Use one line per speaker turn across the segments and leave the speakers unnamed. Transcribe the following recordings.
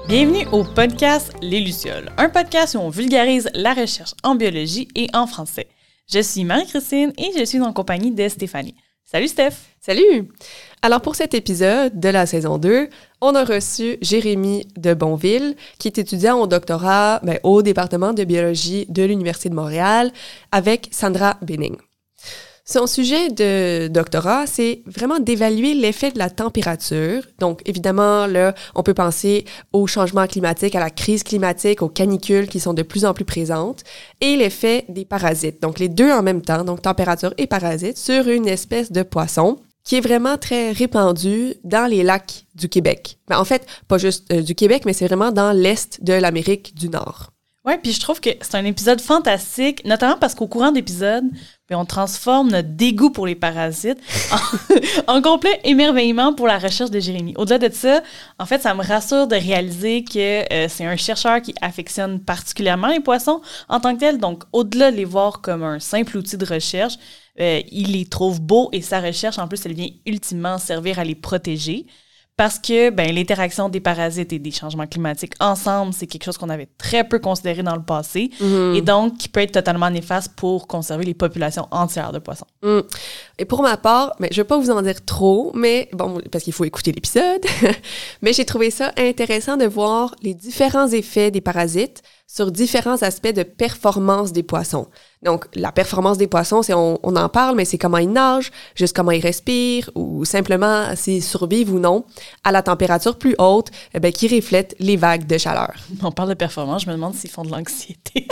Bienvenue au podcast Les Lucioles, un podcast où on vulgarise la recherche en biologie et en français. Je suis Marie-Christine et je suis en compagnie de Stéphanie. Salut Steph!
Salut! Alors pour cet épisode de la saison 2, on a reçu Jérémy de Bonville, qui est étudiant au doctorat au département de biologie de l'Université de Montréal avec Sandra Benning. Son sujet de doctorat, c'est vraiment d'évaluer l'effet de la température. Donc, évidemment, là, on peut penser au changement climatique, à la crise climatique, aux canicules qui sont de plus en plus présentes, et l'effet des parasites. Donc, les deux en même temps, donc température et parasites, sur une espèce de poisson qui est vraiment très répandu dans les lacs du Québec. En fait, pas juste du Québec, mais c'est vraiment dans l'est de l'Amérique du Nord.
Oui, puis je trouve que c'est un épisode fantastique, notamment parce qu'au courant d'épisode, on transforme notre dégoût pour les parasites en complet émerveillement pour la recherche de Jérémy. Au-delà de ça, en fait, ça me rassure de réaliser que c'est un chercheur qui affectionne particulièrement les poissons en tant que tel. Donc, au-delà de les voir comme un simple outil de recherche, il les trouve beaux et sa recherche, en plus, elle vient ultimement servir à les protéger. Parce que l'interaction des parasites et des changements climatiques ensemble, c'est quelque chose qu'on avait très peu considéré dans le passé et donc qui peut être totalement néfaste pour conserver les populations entières de poissons.
Et pour ma part, je ne vais pas vous en dire trop, mais bon, parce qu'il faut écouter l'épisode, mais j'ai trouvé ça intéressant de voir les différents effets des parasites sur différents aspects de performance des poissons. Donc, la performance des poissons, c'est on en parle, mais c'est comment ils nagent, juste comment ils respirent, ou simplement s'ils survivent ou non à la température plus haute qui reflète les vagues de chaleur.
On parle de performance, je me demande s'ils font de l'anxiété.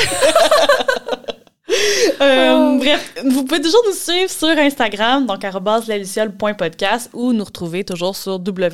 Bref, vous pouvez toujours nous suivre sur Instagram, donc @leslucioles.podcast ou nous retrouver toujours sur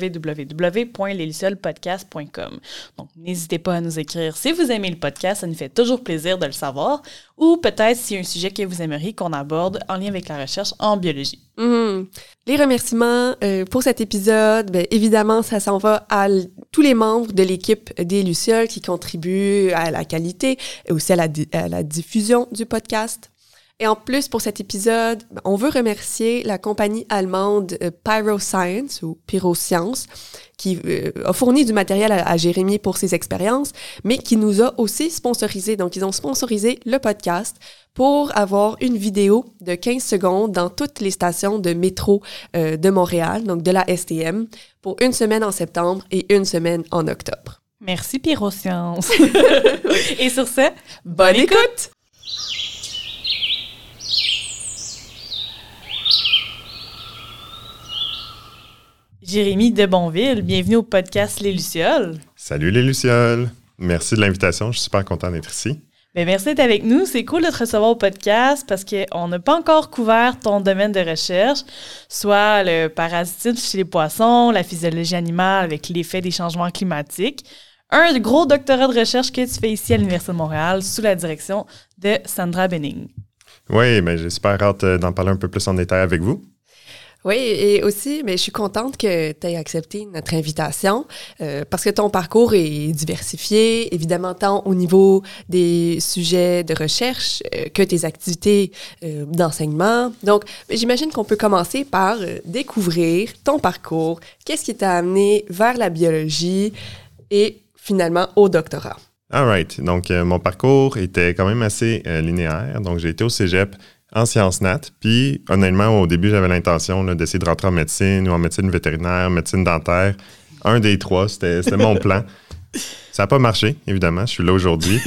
www.lesluciolespodcast.com. Donc, n'hésitez pas à nous écrire si vous aimez le podcast, ça nous fait toujours plaisir de le savoir, ou peut-être s'il y a un sujet que vous aimeriez qu'on aborde en lien avec la recherche en biologie.
Les remerciements pour cet épisode, évidemment, ça s'en va à tous les membres de l'équipe des Lucioles qui contribuent à la qualité et aussi à la diffusion du podcast. Et en plus, pour cet épisode, on veut remercier la compagnie allemande Pyroscience ou Pyroscience qui a fourni du matériel à Jérémy pour ses expériences, mais qui nous a aussi sponsorisé. Donc, ils ont sponsorisé le podcast pour avoir une vidéo de 15 secondes dans toutes les stations de métro de Montréal, donc de la STM, pour une semaine en septembre et une semaine en octobre.
Merci, Pyroscience! Et sur ce, bonne écoute! Jérémy de Bonville, bienvenue au podcast Les Lucioles.
Salut les Lucioles! Merci de l'invitation, je suis super content d'être ici.
Merci d'être avec nous. C'est cool de te recevoir au podcast parce qu'on n'a pas encore couvert ton domaine de recherche, soit le parasitisme chez les poissons, la physiologie animale avec l'effet des changements climatiques. Un gros doctorat de recherche que tu fais ici à l'Université de Montréal sous la direction de Sandra Benning.
Oui, j'ai super hâte d'en parler un peu plus en détail avec vous.
Oui, et aussi, je suis contente que tu aies accepté notre invitation parce que ton parcours est diversifié, évidemment, tant au niveau des sujets de recherche que tes activités d'enseignement. Donc, j'imagine qu'on peut commencer par découvrir ton parcours, qu'est-ce qui t'a amené vers la biologie et finalement au doctorat.
All right. Donc, mon parcours était quand même assez linéaire. Donc, j'ai été au cégep en sciences nat. Puis, honnêtement, au début, j'avais l'intention d'essayer de rentrer en médecine ou en médecine vétérinaire, médecine dentaire. Un des trois, c'était mon plan. Ça n'a pas marché, évidemment. Je suis là aujourd'hui.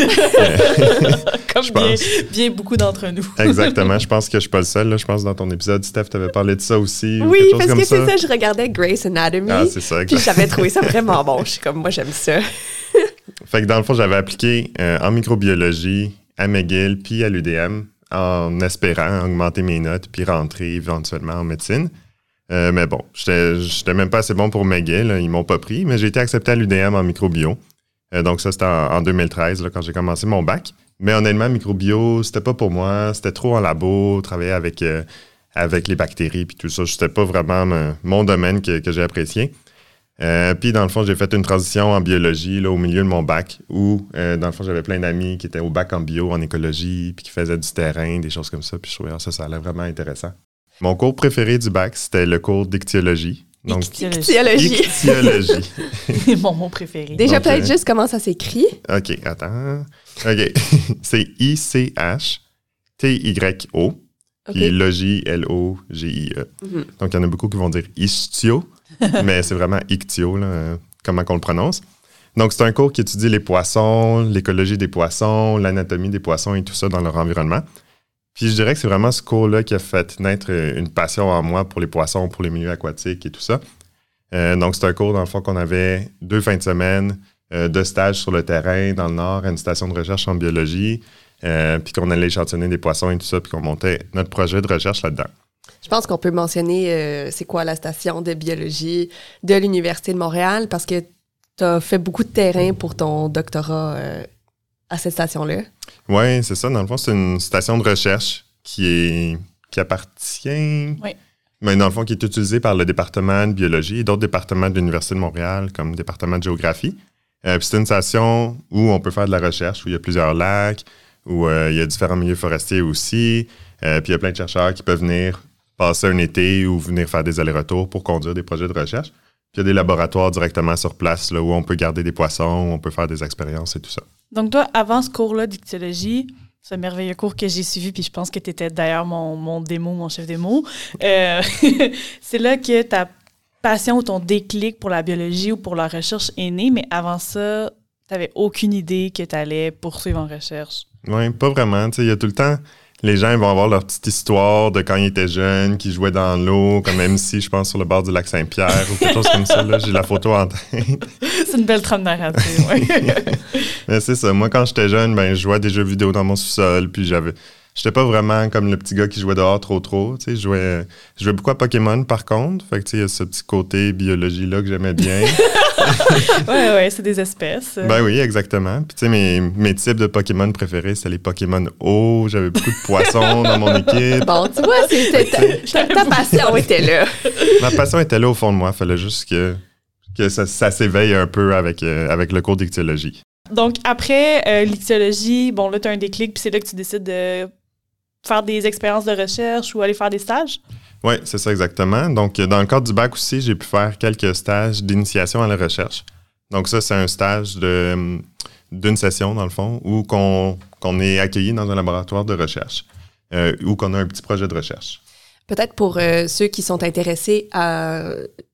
Comme bien beaucoup d'entre nous.
Exactement. Je pense que je ne suis pas le seul. Là. Je pense que dans ton épisode, Steph, tu avais parlé de ça aussi.
Oui, parce que c'est ça. Je regardais Grey's Anatomy.
Ah, c'est ça.
Puis j'avais trouvé ça vraiment bon. Je suis comme, moi, j'aime ça.
Fait que dans le fond, j'avais appliqué en microbiologie à McGill puis à l'UDM en espérant augmenter mes notes puis rentrer éventuellement en médecine. Mais bon, j'étais même pas assez bon pour McGill. Ils m'ont pas pris, mais j'ai été accepté à l'UDM en microbio. Donc ça, c'était en 2013, là, quand j'ai commencé mon bac. Mais honnêtement, microbio, c'était pas pour moi. C'était trop en labo, travailler avec les bactéries puis tout ça. C'était pas vraiment mon domaine que j'ai apprécié. Puis, dans le fond, j'ai fait une transition en biologie là, au milieu de mon bac où, dans le fond, j'avais plein d'amis qui étaient au bac en bio, en écologie, puis qui faisaient du terrain, des choses comme ça. Puis je trouvais ça allait vraiment intéressant. Mon cours préféré du bac, c'était le cours d'ichtyologie. Donc,
Ichtyologie.
Ichtyologie.
Mon mot préféré.
Déjà,
Donc,
peut-être juste comment ça s'écrit.
OK, attends. OK. C'est I-C-H-T-Y-O. Puis logie, L-O-G-I-E. Donc, il y en a beaucoup qui vont dire ishtio, mais c'est vraiment ictio, là, comment qu'on le prononce. Donc, c'est un cours qui étudie les poissons, l'écologie des poissons, l'anatomie des poissons et tout ça dans leur environnement. Puis je dirais que c'est vraiment ce cours-là qui a fait naître une passion en moi pour les poissons, pour les milieux aquatiques et tout ça. Donc, c'est un cours, dans le fond, qu'on avait 2 fins de semaine de stage sur le terrain dans le Nord, à une station de recherche en biologie. Puis qu'on allait échantillonner des poissons et tout ça, puis qu'on montait notre projet de recherche là-dedans.
Je pense qu'on peut mentionner c'est quoi la station de biologie de l'Université de Montréal, parce que tu as fait beaucoup de terrain pour ton doctorat à cette station-là.
Oui, c'est ça. Dans le fond, c'est une station de recherche qui appartient...
Oui.
Mais dans le fond, qui est utilisée par le département de biologie et d'autres départements de l'Université de Montréal, comme le département de géographie. Puis c'est une station où on peut faire de la recherche, où il y a plusieurs lacs, où il y a différents milieux forestiers aussi. Puis il y a plein de chercheurs qui peuvent venir passer un été ou venir faire des allers-retours pour conduire des projets de recherche. Puis il y a des laboratoires directement sur place là, où on peut garder des poissons, où on peut faire des expériences et tout ça.
Donc toi, avant ce cours-là d'ichtyologie, ce merveilleux cours que j'ai suivi, puis je pense que tu étais d'ailleurs mon démo, mon chef démo, c'est là que ta passion ou ton déclic pour la biologie ou pour la recherche est né, mais avant ça, tu n'avais aucune idée que tu allais poursuivre en recherche.
Oui, pas vraiment. Il y a tout le temps, les gens ils vont avoir leur petite histoire de quand ils étaient jeunes, qui jouaient dans l'eau, comme MC, je pense, sur le bord du lac Saint-Pierre ou quelque chose comme ça. Là. J'ai la photo en tête.
C'est une belle trame narrative, oui.
Mais c'est ça. Moi, quand j'étais jeune, je jouais à des jeux vidéo dans mon sous-sol, puis j'étais pas vraiment comme le petit gars qui jouait dehors trop. Je jouais beaucoup à Pokémon, par contre. Fait que, il y a ce petit côté biologie-là que j'aimais bien.
Oui, c'est des espèces.
Ben oui, exactement. Puis, tu sais, mes types de Pokémon préférés, c'était les Pokémon eau. J'avais beaucoup de poissons dans mon équipe.
Bon, tu vois, ta passion était là.
Ma passion était là au fond de moi. Il fallait juste que ça s'éveille un peu avec le cours d'ichtyologie.
Donc, après l'ichtyologie, bon, là, tu as un déclic, puis c'est là que tu décides de faire des expériences de recherche ou aller faire des stages?
Oui, c'est ça exactement. Donc, dans le cadre du bac aussi, j'ai pu faire quelques stages d'initiation à la recherche. Donc ça, c'est un stage d'une session, dans le fond, où qu'on est accueilli dans un laboratoire de recherche, où qu'on a un petit projet de recherche.
Peut-être pour ceux qui sont intéressés à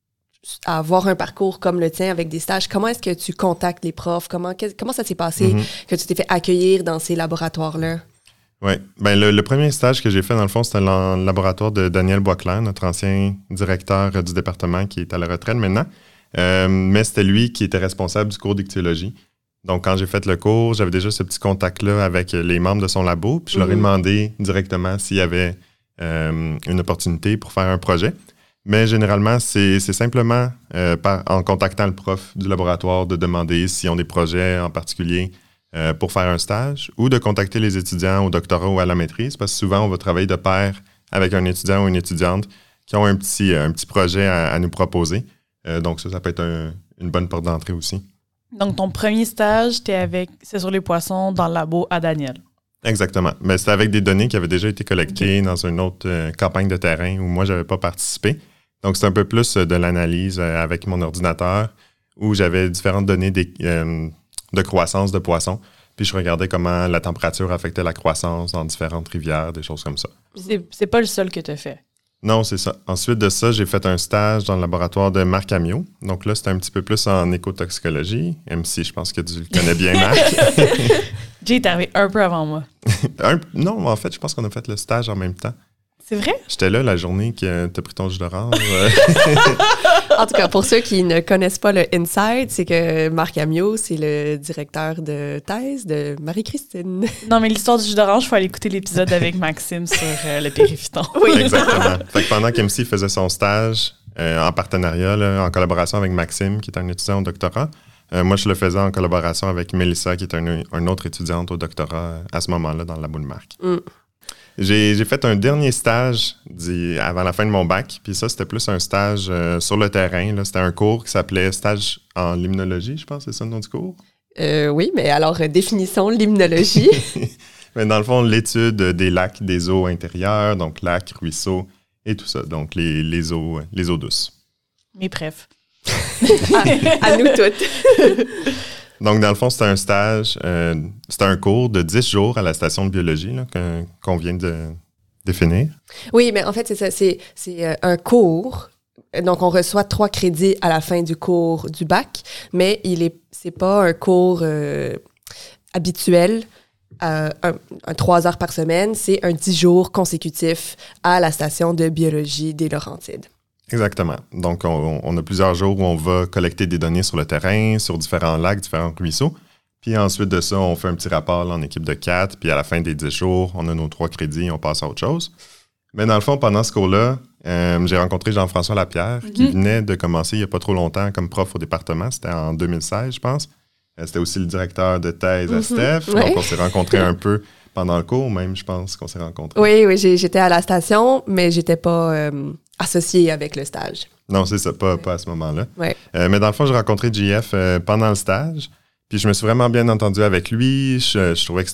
avoir un parcours comme le tien avec des stages, comment est-ce que tu contactes les profs? Comment ça s'est passé que tu t'es fait accueillir dans ces laboratoires-là?
Oui. Ben le premier stage que j'ai fait, dans le fond, c'était dans le laboratoire de Daniel Boisclair, notre ancien directeur du département qui est à la retraite maintenant. Mais c'était lui qui était responsable du cours d'ichtyologie. Donc, quand j'ai fait le cours, j'avais déjà ce petit contact-là avec les membres de son labo. Puis je leur ai demandé directement s'il y avait une opportunité pour faire un projet. Mais généralement, c'est simplement en contactant le prof du laboratoire de demander s'ils ont des projets en particulier pour faire un stage ou de contacter les étudiants au doctorat ou à la maîtrise parce que souvent, on va travailler de pair avec un étudiant ou une étudiante qui ont un petit projet à nous proposer. Donc ça peut être une bonne porte d'entrée aussi.
Donc, ton premier stage, c'est sur les poissons dans le labo à Daniel.
Exactement. Mais c'était avec des données qui avaient déjà été collectées dans une autre campagne de terrain où moi, je n'avais pas participé. Donc, c'est un peu plus de l'analyse avec mon ordinateur où j'avais différentes données de croissance de poissons. Puis, je regardais comment la température affectait la croissance dans différentes rivières, des choses comme ça.
C'est pas le seul que tu as fait.
Non, c'est ça. Ensuite de ça, j'ai fait un stage dans le laboratoire de Marc Amiot. Donc là, c'était un petit peu plus en écotoxicologie, même si je pense que tu le connais bien, Marc.
Jay est arrivé un peu avant moi.
Non, en fait, je pense qu'on a fait le stage en même temps.
C'est vrai?
J'étais là la journée que t'as pris ton jus d'orange.
En tout cas, pour ceux qui ne connaissent pas le Inside, c'est que Marc Amiot, c'est le directeur de thèse de Marie-Christine.
Non, mais l'histoire du jus d'orange, il faut aller écouter l'épisode avec Maxime sur le périphyton.
Oui, exactement. Fait que pendant qu'MC faisait son stage en partenariat, là, en collaboration avec Maxime, qui est un étudiant au doctorat, moi, je le faisais en collaboration avec Mélissa, qui est une autre étudiante au doctorat à ce moment-là dans le labo de Marc. J'ai fait un dernier stage avant la fin de mon bac, puis ça, c'était plus un stage sur le terrain. Là. C'était un cours qui s'appelait stage en limnologie, je pense, c'est ça le nom du cours?
Oui, mais alors définissons l'limnologie.
Mais dans le fond, l'étude des lacs, des eaux intérieures, donc lacs, ruisseaux et tout ça, donc les eaux douces.
Mes préf.
À nous toutes.
Donc, dans le fond, c'était un stage, c'était un cours de 10 jours à la station de biologie là, qu'on vient de définir.
Oui, mais en fait, c'est ça. C'est un cours. Donc, on reçoit 3 crédits à la fin du cours du bac, mais c'est pas un cours habituel, un 3 heures par semaine. C'est un 10 jours consécutif à la station de biologie des Laurentides.
Exactement. Donc, on a plusieurs jours où on va collecter des données sur le terrain, sur différents lacs, différents ruisseaux. Puis ensuite de ça, on fait un petit rapport là, en équipe de 4. Puis à la fin des 10 jours, on a nos 3 crédits et on passe à autre chose. Mais dans le fond, pendant ce cours-là, j'ai rencontré Jean-François Lapierre, qui venait de commencer il n'y a pas trop longtemps comme prof au département. C'était en 2016, je pense. C'était aussi le directeur de thèse à Steph.
Ouais.
Donc, on s'est rencontrés un peu pendant le cours, même, je pense qu'on s'est rencontrés.
Oui, j'étais à la station, mais j'étais pas associée avec le stage.
Non, c'est ça, pas à ce moment-là.
Ouais.
Mais dans le fond, j'ai rencontré JF pendant le stage. Puis je me suis vraiment bien entendu avec lui. Je trouvais que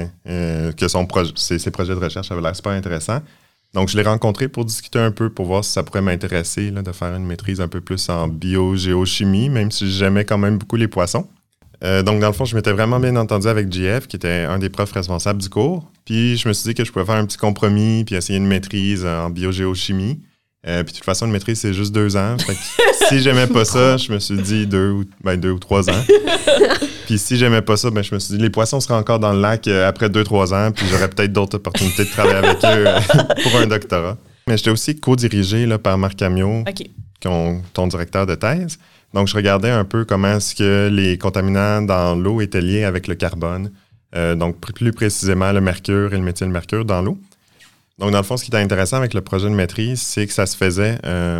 ses projets de recherche avaient l'air super intéressants. Donc, je l'ai rencontré pour discuter un peu, pour voir si ça pourrait m'intéresser là, de faire une maîtrise un peu plus en biogéochimie, même si j'aimais quand même beaucoup les poissons. Donc, dans le fond, je m'étais vraiment bien entendu avec JF, qui était un des profs responsables du cours. Puis, je me suis dit que je pouvais faire un petit compromis puis essayer une maîtrise en biogéochimie. Puis, de toute façon, une maîtrise, c'est juste 2 ans. Fait que si j'aimais pas ça, je me suis dit 2 ou 3 ans. Puis, si j'aimais pas ça, je me suis dit les poissons seraient encore dans le lac après 2-3 ans. Puis, j'aurais peut-être d'autres opportunités de travailler avec eux pour un doctorat. Mais j'étais aussi co-dirigé là, par Marc Amiot, ton directeur de thèse. Donc, je regardais un peu comment est-ce que les contaminants dans l'eau étaient liés avec le carbone. Donc, plus précisément, le mercure et le méthylmercure dans l'eau. Donc, dans le fond, ce qui était intéressant avec le projet de maîtrise, c'est que ça se faisait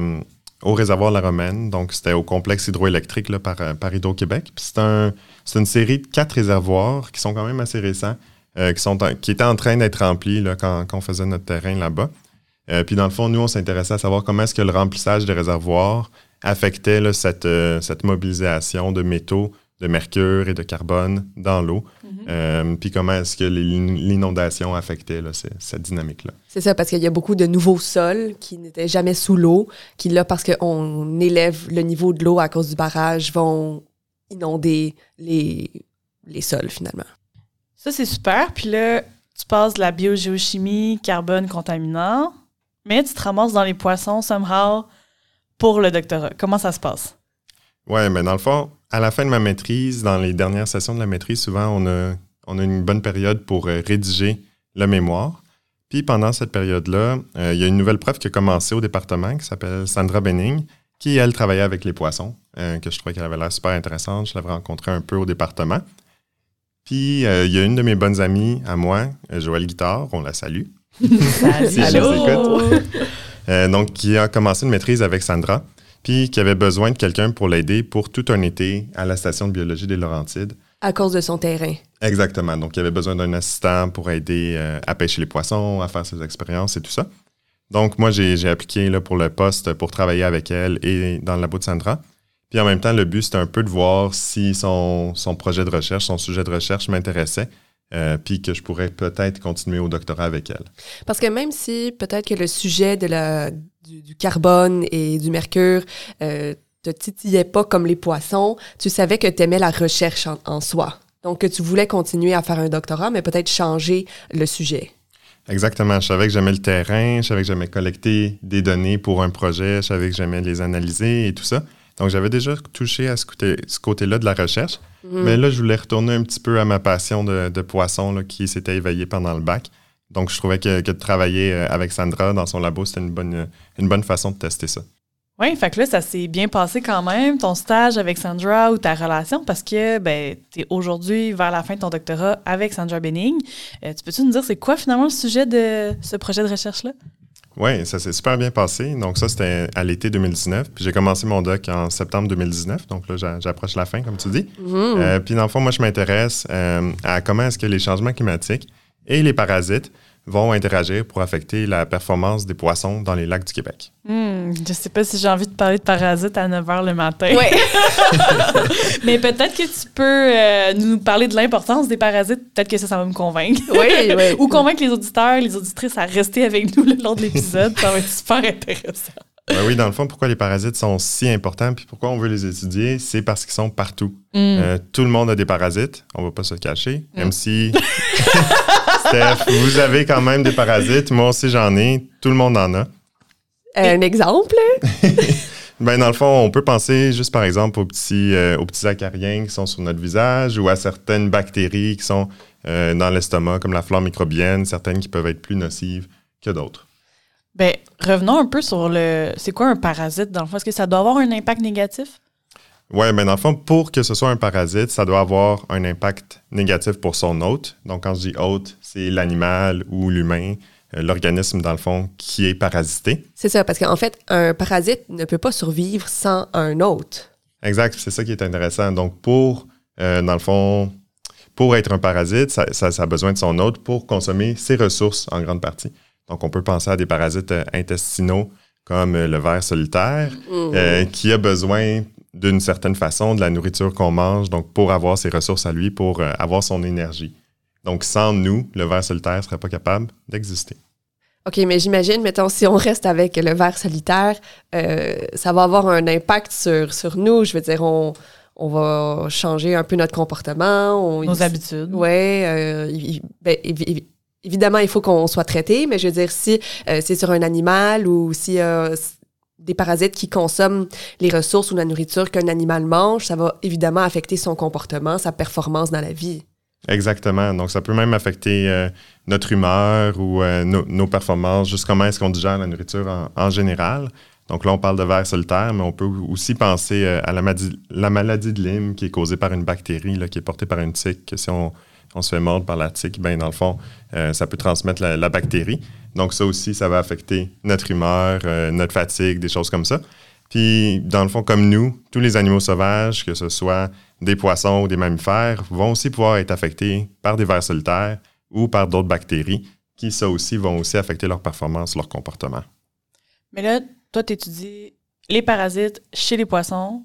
au réservoir La Romaine. Donc, c'était au complexe hydroélectrique là, par Hydro-Québec. Puis, c'est une série de 4 réservoirs qui sont quand même assez récents, qui étaient en train d'être remplis là, quand on faisait notre terrain là-bas. Puis, dans le fond, nous, on s'intéressait à savoir comment est-ce que le remplissage des réservoirs affectait là, cette mobilisation de métaux, de mercure et de carbone dans l'eau. Puis comment est-ce que l'inondation affectait là, cette dynamique-là.
C'est ça, parce qu'il y a beaucoup de nouveaux sols qui n'étaient jamais sous l'eau, qui là, parce qu'on élève le niveau de l'eau à cause du barrage, vont inonder les sols, finalement.
Ça, c'est super. Puis là, tu passes de la biogéochimie, carbone contaminant, mais tu te ramasses dans les poissons, somehow, pour le doctorat. Comment ça se passe?
Oui, mais dans le fond, à la fin de ma maîtrise, dans les dernières sessions de la maîtrise, souvent, on a une bonne période pour rédiger le mémoire. Puis pendant cette période-là, il y a une nouvelle prof qui a commencé au département qui s'appelle Sandra Benning, qui, elle, travaillait avec les poissons, que je trouvais qu'elle avait l'air super intéressante. Je l'avais rencontrée un peu au département. Puis il y a une de mes bonnes amies à moi, Joëlle Guittard, on la salue. Si elle nous écoute. Donc, qui a commencé une maîtrise avec Sandra, puis qui avait besoin de quelqu'un pour l'aider pour tout un été à la station de biologie des Laurentides.
À cause de son terrain.
Exactement. Donc, il avait besoin d'un assistant pour aider à pêcher les poissons, à faire ses expériences et tout ça. Donc, moi, j'ai appliqué là, pour le poste pour travailler avec elle et dans le labo de Sandra. Puis en même temps, le but, c'était un peu de voir si son projet de recherche, son sujet de recherche m'intéressait. Puis que je pourrais peut-être continuer au doctorat avec elle.
Parce que même si peut-être que le sujet du carbone et du mercure te titillait pas comme les poissons, tu savais que tu aimais la recherche en soi. Donc, que tu voulais continuer à faire un doctorat, mais peut-être changer le sujet.
Exactement. Je savais que j'aimais le terrain, je savais que j'aimais collecter des données pour un projet, je savais que j'aimais les analyser et tout ça. Donc, j'avais déjà touché à ce côté-là de la recherche. Mais là, je voulais retourner un petit peu à ma passion de poisson là, qui s'était éveillée pendant le bac. Donc, je trouvais que de travailler avec Sandra dans son labo, c'était une bonne façon de tester ça.
Oui, fait que là, ça s'est bien passé quand même, ton stage avec Sandra ou ta relation, parce que tu es aujourd'hui vers la fin de ton doctorat avec Sandra Benning. Tu peux-tu nous dire c'est quoi finalement le sujet de ce projet de recherche-là?
Oui, ça s'est super bien passé. Donc ça, c'était à l'été 2019. Puis j'ai commencé mon doc en septembre 2019. Donc là, j'approche la fin, comme tu dis. Puis dans le fond, moi, je m'intéresse à comment est-ce que les changements climatiques et les parasites vont interagir pour affecter la performance des poissons dans les lacs du Québec.
Je sais pas si j'ai envie de parler de parasites à 9 h le matin.
Oui.
Mais peut-être que tu peux nous parler de l'importance des parasites. Peut-être que ça va me convaincre.
Oui, oui.
Ou convaincre les auditeurs, les auditrices à rester avec nous le long de l'épisode. Ça va être super intéressant.
Ben oui, dans le fond, pourquoi les parasites sont si importants puis pourquoi on veut les étudier, c'est parce qu'ils sont partout. Tout le monde a des parasites, on va pas se cacher. Même si, Steph, vous avez quand même des parasites, moi aussi j'en ai, tout le monde en a.
Un exemple?
Ben, dans le fond, on peut penser juste par exemple aux petits acariens qui sont sur notre visage ou à certaines bactéries qui sont dans l'estomac, comme la flore microbienne, certaines qui peuvent être plus nocives que d'autres.
Ben, revenons un peu sur c'est quoi un parasite, dans le fond? Est-ce que ça doit avoir un impact négatif?
Oui, mais dans le fond, pour que ce soit un parasite, ça doit avoir un impact négatif pour son hôte. Donc, quand je dis hôte, c'est l'animal ou l'humain, l'organisme, dans le fond, qui est parasité.
C'est ça, parce qu'en fait, un parasite ne peut pas survivre sans un hôte.
Exact, c'est ça qui est intéressant. Donc, dans le fond, pour être un parasite, ça a besoin de son hôte pour consommer ses ressources en grande partie. Donc, on peut penser à des parasites intestinaux comme le ver solitaire, qui a besoin d'une certaine façon de la nourriture qu'on mange, donc pour avoir ses ressources à lui, pour avoir son énergie. Donc, sans nous, le ver solitaire ne serait pas capable d'exister.
OK, mais j'imagine, mettons, si on reste avec le ver solitaire, ça va avoir un impact sur nous. Je veux dire, on va changer un peu notre comportement.
Nos habitudes.
Oui, évidemment, il faut qu'on soit traité, mais je veux dire, si c'est sur un animal ou si des parasites qui consomment les ressources ou la nourriture qu'un animal mange, ça va évidemment affecter son comportement, sa performance dans la vie.
Exactement. Donc, ça peut même affecter notre humeur ou nos performances, juste comment est-ce qu'on digère la nourriture en général. Donc là, on parle de ver solitaire, mais on peut aussi penser à la maladie de Lyme qui est causée par une bactérie là, qui est portée par une tique, que si on se fait mordre par la tique, ben dans le fond, ça peut transmettre la bactérie. Donc ça aussi, ça va affecter notre humeur, notre fatigue, des choses comme ça. Puis, dans le fond, comme nous, tous les animaux sauvages, que ce soit des poissons ou des mammifères, vont aussi pouvoir être affectés par des vers solitaires ou par d'autres bactéries qui, ça aussi, vont aussi affecter leur performance, leur comportement.
Mais là, toi, tu étudies les parasites chez les poissons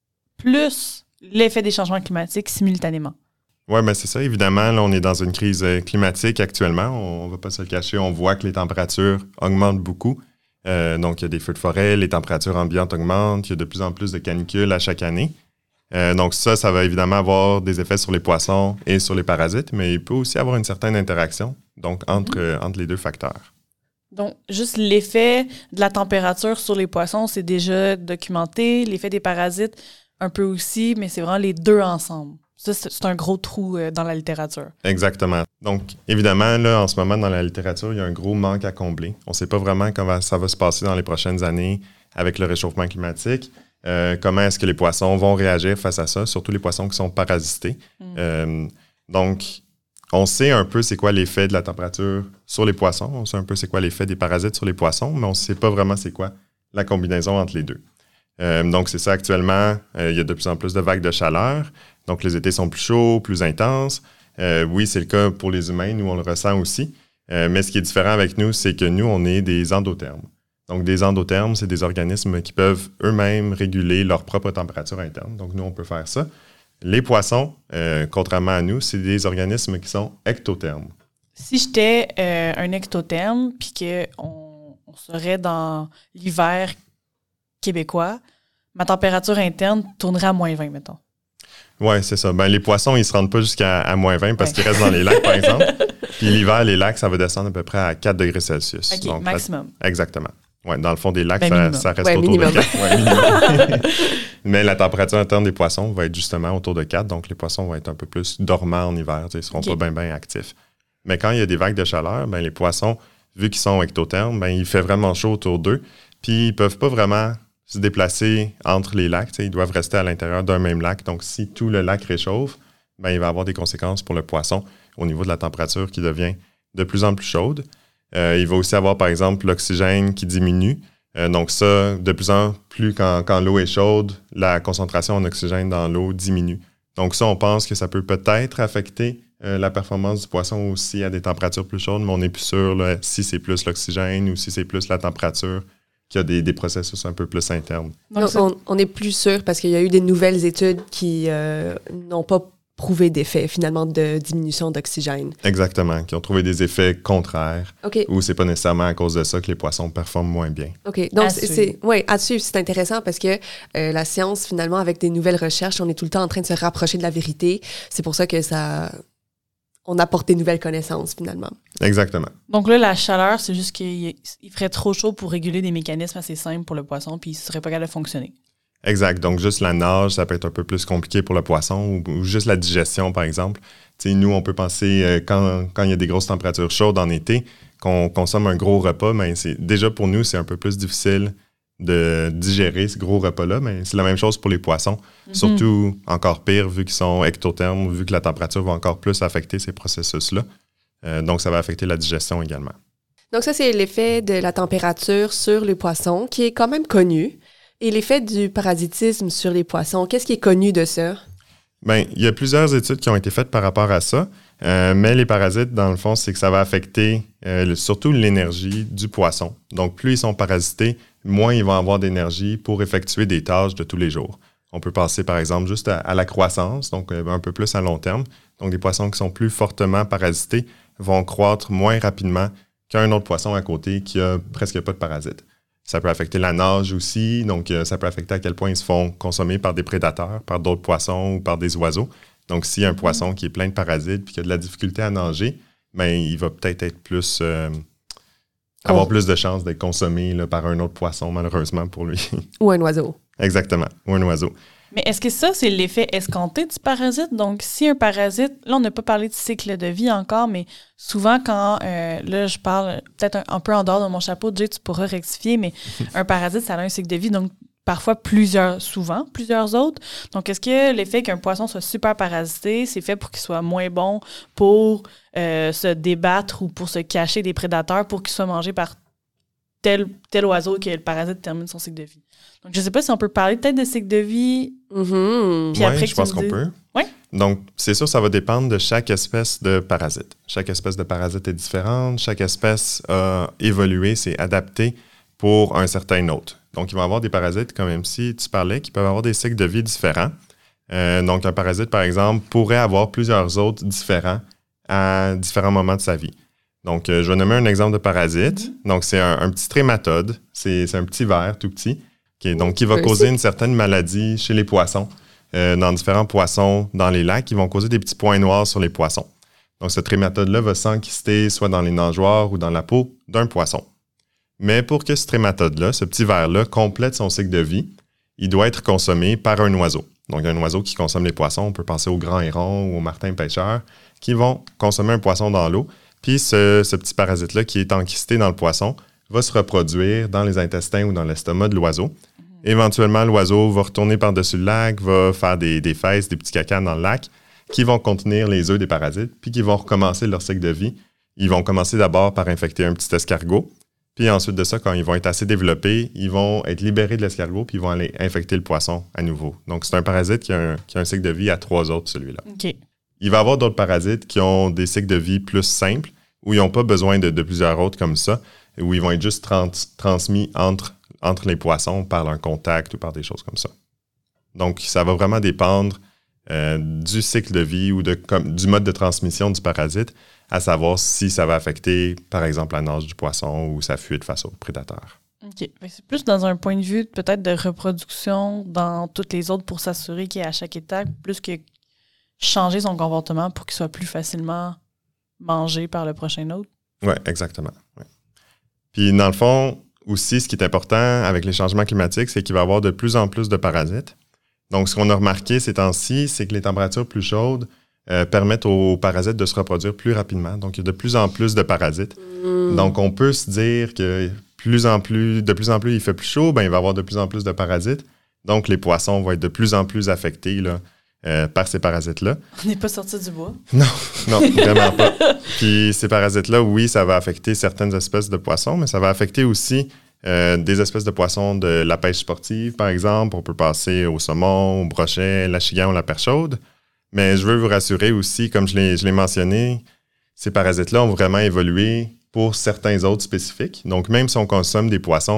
plus l'effet des changements climatiques simultanément.
Oui, bien c'est ça. Évidemment, là, on est dans une crise climatique actuellement. On ne va pas se le cacher. On voit que les températures augmentent beaucoup. Donc, il y a des feux de forêt, les températures ambiantes augmentent, il y a de plus en plus de canicules à chaque année. Donc, ça va évidemment avoir des effets sur les poissons et sur les parasites, mais il peut aussi avoir une certaine interaction donc entre les deux facteurs.
Donc, juste l'effet de la température sur les poissons, c'est déjà documenté. L'effet des parasites, un peu aussi, mais c'est vraiment les deux ensemble. Ça, c'est un gros trou dans la littérature. Exactement.
Donc, évidemment, là, en ce moment, dans la littérature, il y a un gros manque à combler. On ne sait pas vraiment comment ça va se passer dans les prochaines années avec le réchauffement climatique. Comment est-ce que les poissons vont réagir face à ça, surtout les poissons qui sont parasités. Donc, on sait un peu c'est quoi l'effet de la température sur les poissons. On sait un peu c'est quoi l'effet des parasites sur les poissons, mais on ne sait pas vraiment c'est quoi la combinaison entre les deux. Donc, c'est ça actuellement. Il y a de plus en plus de vagues de chaleur. Donc, les étés sont plus chauds, plus intenses. Oui, c'est le cas pour les humains. Nous, on le ressent aussi. Mais ce qui est différent avec nous, c'est que nous, on est des endothermes. Donc, des endothermes, c'est des organismes qui peuvent eux-mêmes réguler leur propre température interne. Donc, nous, on peut faire ça. Les poissons, contrairement à nous, c'est des organismes qui sont ectothermes.
Si j'étais un ectotherme puis qu'on serait dans l'hiver québécois, ma température interne tournerait à moins 20, mettons.
Oui, c'est ça. Ben, les poissons, ils ne se rendent pas jusqu'à moins 20 parce qu'ils restent dans les lacs, par exemple. Puis l'hiver, les lacs, ça va descendre à peu près à 4 degrés Celsius.
OK,
donc,
maximum.
Exactement. Ouais, dans le fond des lacs, ça reste autour
minimum.
de 4. Ouais, minimum. Mais la température interne des poissons va être justement autour de 4. Donc, les poissons vont être un peu plus dormants en hiver. Ils ne seront pas bien actifs. Mais quand il y a des vagues de chaleur, ben, les poissons, vu qu'ils sont ectothermes, ben, il fait vraiment chaud autour d'eux. Puis, ils ne peuvent pas vraiment se déplacer entre les lacs. Ils doivent rester à l'intérieur d'un même lac. Donc, si tout le lac réchauffe, ben, il va avoir des conséquences pour le poisson au niveau de la température qui devient de plus en plus chaude. Il va aussi avoir, par exemple, l'oxygène qui diminue. Donc ça, de plus en plus, quand l'eau est chaude, la concentration en oxygène dans l'eau diminue. Donc ça, on pense que ça peut peut-être affecter la performance du poisson aussi à des températures plus chaudes, mais on n'est plus sûr là, si c'est plus l'oxygène ou si c'est plus la température qu'il y a des processus un peu plus internes.
Donc, on est plus sûr parce qu'il y a eu des nouvelles études qui n'ont pas prouvé d'effet, finalement, de diminution d'oxygène.
Exactement, qui ont trouvé des effets contraires, ou c'est pas nécessairement à cause de ça que les poissons performent moins bien.
OK, donc à suivre, c'est intéressant parce que la science, finalement, avec des nouvelles recherches, on est tout le temps en train de se rapprocher de la vérité. C'est pour ça que on apporte des nouvelles connaissances, finalement.
Exactement.
Donc là, la chaleur, c'est juste qu'il ferait trop chaud pour réguler des mécanismes assez simples pour le poisson, puis il serait pas capable de fonctionner.
Exact. Donc, juste la nage, ça peut être un peu plus compliqué pour le poisson ou juste la digestion, par exemple. T'sais, nous, on peut penser, quand il y a des grosses températures chaudes en été, qu'on consomme un gros repas, mais déjà pour nous, c'est un peu plus difficile de digérer ce gros repas-là, mais c'est la même chose pour les poissons. Surtout, encore pire, vu qu'ils sont ectothermes, vu que la température va encore plus affecter ces processus-là. Donc, ça va affecter la digestion également.
Donc, ça, c'est l'effet de la température sur les poissons, qui est quand même connu. Et l'effet du parasitisme sur les poissons, qu'est-ce qui est connu de ça?
Bien, il y a plusieurs études qui ont été faites par rapport à ça, mais les parasites, dans le fond, c'est que ça va affecter surtout l'énergie du poisson. Donc, plus ils sont parasités, moins ils vont avoir d'énergie pour effectuer des tâches de tous les jours. On peut penser, par exemple, juste à la croissance, donc un peu plus à long terme. Donc, des poissons qui sont plus fortement parasités vont croître moins rapidement qu'un autre poisson à côté qui a presque pas de parasites. Ça peut affecter la nage aussi, donc ça peut affecter à quel point ils se font consommer par des prédateurs, par d'autres poissons ou par des oiseaux. Donc, s'il y a un poisson qui est plein de parasites et qui a de la difficulté à nager, bien, il va peut-être être plus avoir plus de chances d'être consommé là, par un autre poisson, malheureusement, pour lui.
Ou un oiseau.
Exactement, ou un oiseau.
Mais est-ce que ça, c'est l'effet escompté du parasite? Donc, si un parasite, là, on n'a pas parlé de cycle de vie encore, mais souvent quand, là, je parle peut-être un peu en dehors de mon chapeau, Jay, tu pourras rectifier, mais un parasite, ça a un cycle de vie, donc parfois plusieurs autres. Donc, est-ce que l'effet qu'un poisson soit super parasité, c'est fait pour qu'il soit moins bon pour se débattre ou pour se cacher des prédateurs pour qu'il soit mangé par tel oiseau que le parasite termine son cycle de vie? Donc, je ne sais pas si on peut parler peut-être de cycle de vie.
Puis après, je pense qu'on peut.
Oui.
Donc, c'est sûr, ça va dépendre de chaque espèce de parasite. Chaque espèce de parasite est différente. Chaque espèce a évolué, s'est adaptée pour un certain hôte. Donc, il va y avoir des parasites, comme même si tu parlais, qui peuvent avoir des cycles de vie différents. Donc, un parasite, par exemple, pourrait avoir plusieurs hôtes différents à différents moments de sa vie. Donc, je vais nommer un exemple de parasite. Donc, c'est un petit trématode. C'est un petit ver tout petit. Donc, qui va causer une certaine maladie chez les poissons, dans différents poissons dans les lacs, qui vont causer des petits points noirs sur les poissons. Donc, ce trématode-là va s'enquister soit dans les nageoires ou dans la peau d'un poisson. Mais pour que ce trématode-là, ce petit ver-là, complète son cycle de vie, il doit être consommé par un oiseau. Donc, un oiseau qui consomme les poissons, on peut penser aux grands hérons ou aux martins pêcheurs, qui vont consommer un poisson dans l'eau. Puis, ce petit parasite-là qui est enquisté dans le poisson va se reproduire dans les intestins ou dans l'estomac de l'oiseau. Éventuellement, l'oiseau va retourner par-dessus le lac, va faire des fesses, des petits cacas dans le lac qui vont contenir les œufs des parasites, puis qui vont recommencer leur cycle de vie. Ils vont commencer d'abord par infecter un petit escargot, puis ensuite de ça, quand ils vont être assez développés, ils vont être libérés de l'escargot, puis ils vont aller infecter le poisson à nouveau. Donc, c'est un parasite qui a un cycle de vie à 3 autres, celui-là.
OK.
Il va y avoir d'autres parasites qui ont des cycles de vie plus simples, où ils n'ont pas besoin de plusieurs autres comme ça, où ils vont être juste transmis entre les poissons par un contact ou par des choses comme ça. Donc, ça va vraiment dépendre du cycle de vie ou du mode de transmission du parasite, à savoir si ça va affecter, par exemple, la nage du poisson ou sa fuite face aux prédateurs.
OK. C'est plus dans un point de vue peut-être de reproduction dans toutes les autres pour s'assurer qu'il est à chaque étape, plus que changer son comportement pour qu'il soit plus facilement mangé par le prochain hôte.
Oui, exactement. Ouais. Puis, dans le fond, aussi, ce qui est important avec les changements climatiques, c'est qu'il va y avoir de plus en plus de parasites. Donc, ce qu'on a remarqué ces temps-ci, c'est que les températures plus chaudes permettent aux parasites de se reproduire plus rapidement. Donc, il y a de plus en plus de parasites. Donc, on peut se dire que de plus en plus il fait plus chaud, ben, il va y avoir de plus en plus de parasites. Donc, les poissons vont être de plus en plus affectés là, par ces parasites-là.
On n'est pas sorti du bois.
Non, vraiment pas. Puis ces parasites-là, oui, ça va affecter certaines espèces de poissons, mais ça va affecter aussi des espèces de poissons de la pêche sportive, par exemple. On peut passer au saumon, au brochet, l'achigan ou la perche chaude. Mais je veux vous rassurer aussi, comme je l'ai mentionné, ces parasites-là ont vraiment évolué pour certains autres spécifiques. Donc, même si on consomme des poissons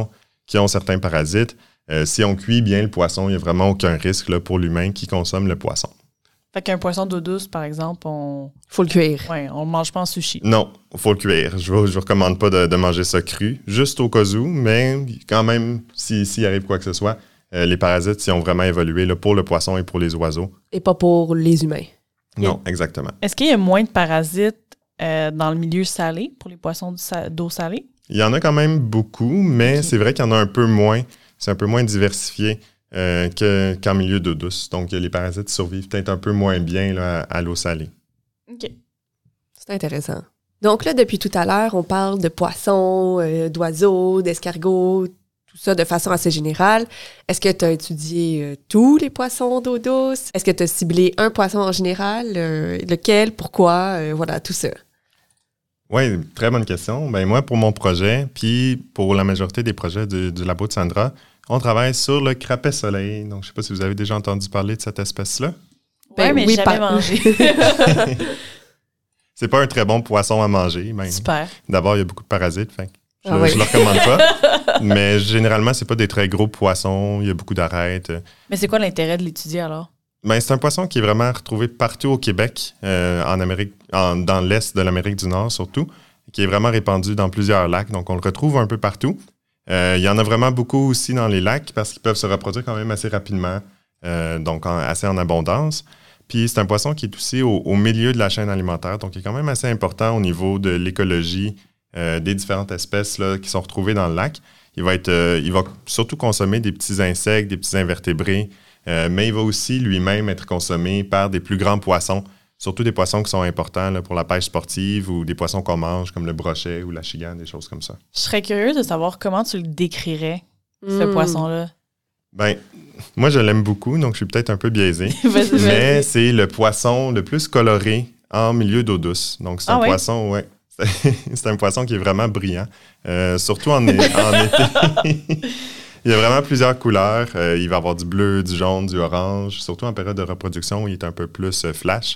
qui ont certains parasites. Si on cuit bien le poisson, il n'y a vraiment aucun risque là, pour l'humain qui consomme le poisson.
Fait qu'un poisson d'eau douce, par exemple,
Faut le cuire.
on le mange pas en sushi.
Non, il faut le cuire. Je ne vous recommande pas de manger ça cru, juste au cas où, mais quand même, s'il arrive quoi que ce soit, les parasites, ils ont vraiment évolué là, pour le poisson et pour les oiseaux.
Et pas pour les humains.
Non, exactement.
Est-ce qu'il y a moins de parasites dans le milieu salé pour les poissons d'eau salée?
Il y en a quand même beaucoup, mais c'est vrai qu'il y en a un peu moins. C'est un peu moins diversifié qu'en milieu d'eau douce. Donc, les parasites survivent peut-être un peu moins bien là, à l'eau salée.
OK.
C'est intéressant. Donc là, depuis tout à l'heure, on parle de poissons, d'oiseaux, d'escargots, tout ça de façon assez générale. Est-ce que tu as étudié tous les poissons d'eau douce? Est-ce que tu as ciblé un poisson en général? Lequel? Pourquoi? Voilà, tout ça.
Oui, très bonne question. Ben moi, pour mon projet, puis pour la majorité des projets du labo de Sandra, on travaille sur le crapet soleil. Donc, je ne sais pas si vous avez déjà entendu parler de cette espèce-là.
Ouais, mais
oui,
jamais mangé.
C'est pas un très bon poisson à manger. Ben,
Super.
d'abord, il y a beaucoup de parasites, fait je
oui.
le recommande pas. Mais généralement, c'est pas des très gros poissons. Il y a beaucoup d'arêtes.
Mais c'est quoi l'intérêt de l'étudier alors?
Ben, c'est un poisson qui est vraiment retrouvé partout au Québec, en Amérique, dans l'est de l'Amérique du Nord surtout, qui est vraiment répandu dans plusieurs lacs. Donc, on le retrouve un peu partout. Il y en a vraiment beaucoup aussi dans les lacs parce qu'ils peuvent se reproduire quand même assez rapidement, donc assez en abondance. Puis, c'est un poisson qui est aussi au milieu de la chaîne alimentaire, donc il est quand même assez important au niveau de l'écologie des différentes espèces là, qui sont retrouvées dans le lac. Il va surtout consommer des petits insectes, des petits invertébrés, mais il va aussi lui-même être consommé par des plus grands poissons, surtout des poissons qui sont importants là, pour la pêche sportive ou des poissons qu'on mange comme le brochet ou la chigane, des choses comme ça.
Je serais curieuse de savoir comment tu le décrirais, ce poisson-là.
Ben, moi, je l'aime beaucoup, donc je suis peut-être un peu biaisé.
Vas-y.
Mais c'est le poisson le plus coloré en milieu d'eau douce. Donc, c'est un poisson, ouais. C'est un poisson qui est vraiment brillant, surtout en été. Il y a vraiment plusieurs couleurs. Il va y avoir du bleu, du jaune, du orange, surtout en période de reproduction où il est un peu plus flash.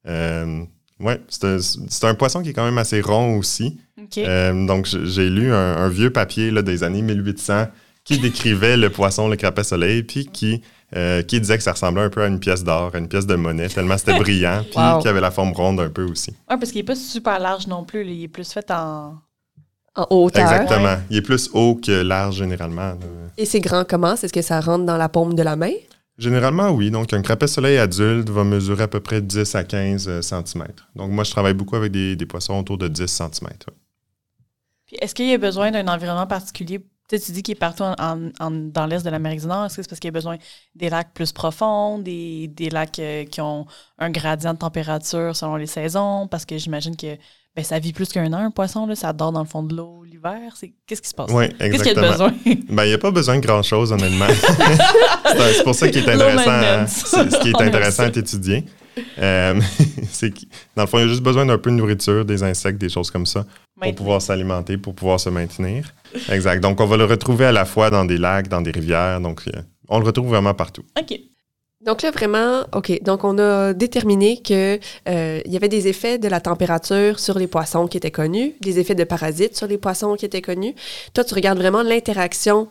Ouais, c'est un poisson qui est quand même assez rond aussi.
Okay.
Donc, j'ai lu un vieux papier là, des années 1800 qui décrivait le poisson, le crapet soleil, puis qui disait que ça ressemblait un peu à une pièce d'or, à une pièce de monnaie, tellement c'était brillant, puis qui avait la forme ronde un peu aussi.
Oui, parce qu'il n'est pas super large non plus. Là. Il est plus fait en
hauteur.
Exactement.
Ouais.
Il est plus haut que large généralement. Là.
Et c'est grand comment? Est-ce que ça rentre dans la paume de la main?
Généralement, oui. Donc, un crapet soleil adulte va mesurer à peu près 10 à 15 cm. Donc, moi, je travaille beaucoup avec des poissons autour de 10 cm. Ouais.
Puis, est-ce qu'il y a besoin d'un environnement particulier? Tu dis qu'il est partout dans l'est de l'Amérique du Nord. Est-ce que c'est parce qu'il y a besoin des lacs plus profonds, des lacs qui ont un gradient de température selon les saisons? Parce que j'imagine que ça vit plus qu'un an, un poisson. Là, ça dort dans le fond de l'eau l'hiver. Qu'est-ce qui se passe?
Oui, exactement.
Qu'est-ce qu'il y a de besoin?
Il n'y a pas besoin de grand-chose, honnêtement. C'est pour ça qu'il est intéressant. Ce qui est intéressant à étudier. C'est que, dans le fond, il y a juste besoin d'un peu de nourriture, des insectes, des choses comme ça, pour pouvoir s'alimenter, pour pouvoir se maintenir. Exact. Donc, on va le retrouver à la fois dans des lacs, dans des rivières. Donc, on le retrouve vraiment partout.
OK.
Donc là, vraiment, OK. Donc, on a déterminé qu'il y avait des effets de la température sur les poissons qui étaient connus, des effets de parasites sur les poissons qui étaient connus. Toi, tu regardes vraiment l'interaction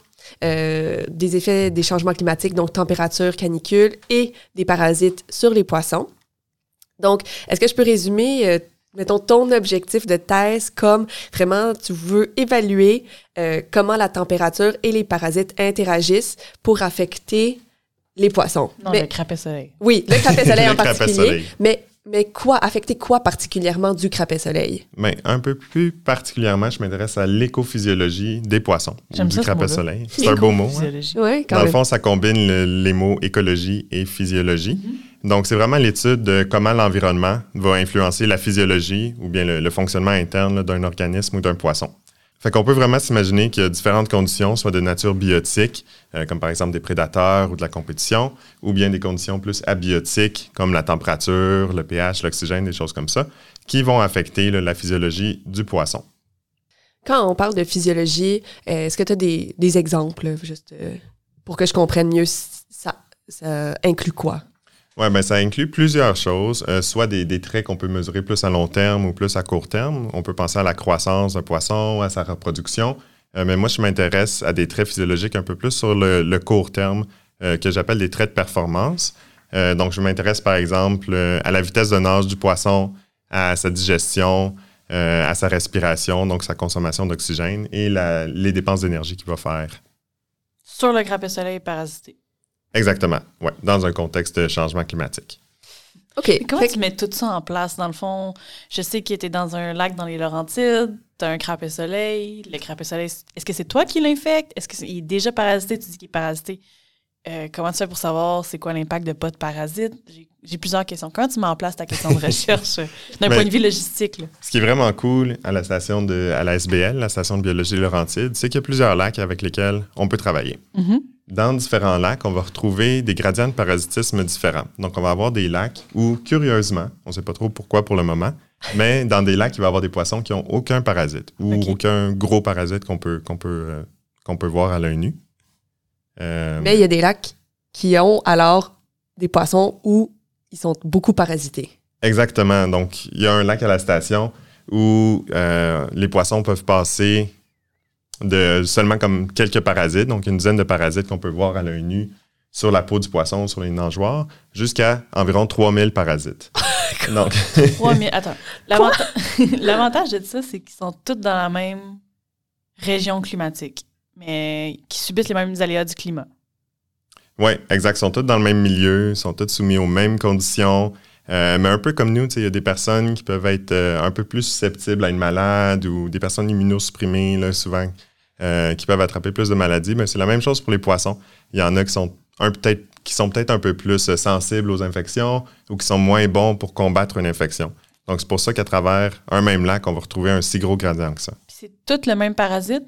des effets des changements climatiques, donc température, canicule, et des parasites sur les poissons. Donc, est-ce que je peux résumer, mettons, ton objectif de thèse comme vraiment tu veux évaluer comment la température et les parasites interagissent pour affecter les poissons?
Non, le crapet soleil.
Oui, le crapet soleil en
crapet
particulier.
soleil.
Mais affecter quoi particulièrement du crapet soleil?
Mais un peu plus particulièrement, je m'intéresse à l'écophysiologie des poissons.
J'aime
du
ça,
crapet
ce
soleil. C'est un beau mot. Hein?
Oui, quand
Dans
même.
le fond, ça combine les mots écologie et physiologie. Donc, c'est vraiment l'étude de comment l'environnement va influencer la physiologie ou bien le fonctionnement interne là, d'un organisme ou d'un poisson. Fait qu'on peut vraiment s'imaginer qu'il y a différentes conditions, soit de nature biotique, comme par exemple des prédateurs ou de la compétition, ou bien des conditions plus abiotiques, comme la température, le pH, l'oxygène, des choses comme ça, qui vont affecter là, la physiologie du poisson.
Quand on parle de physiologie, est-ce que tu as des exemples, là, juste pour que je comprenne mieux ça inclut quoi?
Oui, bien, ça inclut plusieurs choses, soit des traits qu'on peut mesurer plus à long terme ou plus à court terme. On peut penser à la croissance d'un poisson, à sa reproduction, Mais moi, je m'intéresse à des traits physiologiques un peu plus sur le court terme, que j'appelle des traits de performance. Donc, je m'intéresse, par exemple, à la vitesse de nage du poisson, à sa digestion, à sa respiration, donc sa consommation d'oxygène et les dépenses d'énergie qu'il va faire.
Sur le crapet-soleil parasité.
Exactement, oui, dans un contexte de changement climatique.
OK.
Et comment tu mets tout ça en place? Dans le fond, je sais qu'il était dans un lac dans les Laurentides, tu as un crapet-soleil. Le crapet-soleil, est-ce que c'est toi qui l'infecte? Est-ce qu'il est déjà parasité? Tu dis qu'il est parasité. Comment tu fais pour savoir c'est quoi l'impact de pas de parasites? J'ai plusieurs questions. Comment tu mets en place ta question de recherche d'un point de vue logistique? Là?
Ce qui est vraiment cool à la station à la SBL, la station de biologie Laurentide, c'est qu'il y a plusieurs lacs avec lesquels on peut travailler.
Mm-hmm.
Dans différents lacs, on va retrouver des gradients de parasitisme différents. Donc, on va avoir des lacs où, curieusement, on ne sait pas trop pourquoi pour le moment, mais dans des lacs, il va y avoir des poissons qui n'ont aucun parasite ou aucun gros parasite qu'on peut voir à l'œil nu.
Mais il y a des lacs qui ont alors des poissons où ils sont beaucoup parasités.
Exactement. Donc, il y a un lac à la station où les poissons peuvent passer de seulement comme quelques parasites, donc une dizaine de parasites qu'on peut voir à l'œil nu sur la peau du poisson, sur les nageoires, jusqu'à environ 3000 parasites. Donc
3000. Attends. L'avantage de ça, c'est qu'ils sont tous dans la même région climatique, mais qui subissent les mêmes aléas du climat.
Oui, exact. Ils sont tous dans le même milieu, ils sont tous soumis aux mêmes conditions. Mais un peu comme nous, il y a des personnes qui peuvent être un peu plus susceptibles à une malade ou des personnes immunosupprimées, là, souvent, qui peuvent attraper plus de maladies. Mais c'est la même chose pour les poissons. Il y en a qui sont peut-être un peu plus sensibles aux infections ou qui sont moins bons pour combattre une infection. Donc, c'est pour ça qu'à travers un même lac, on va retrouver un si gros gradient que ça.
Puis c'est tout le même parasite?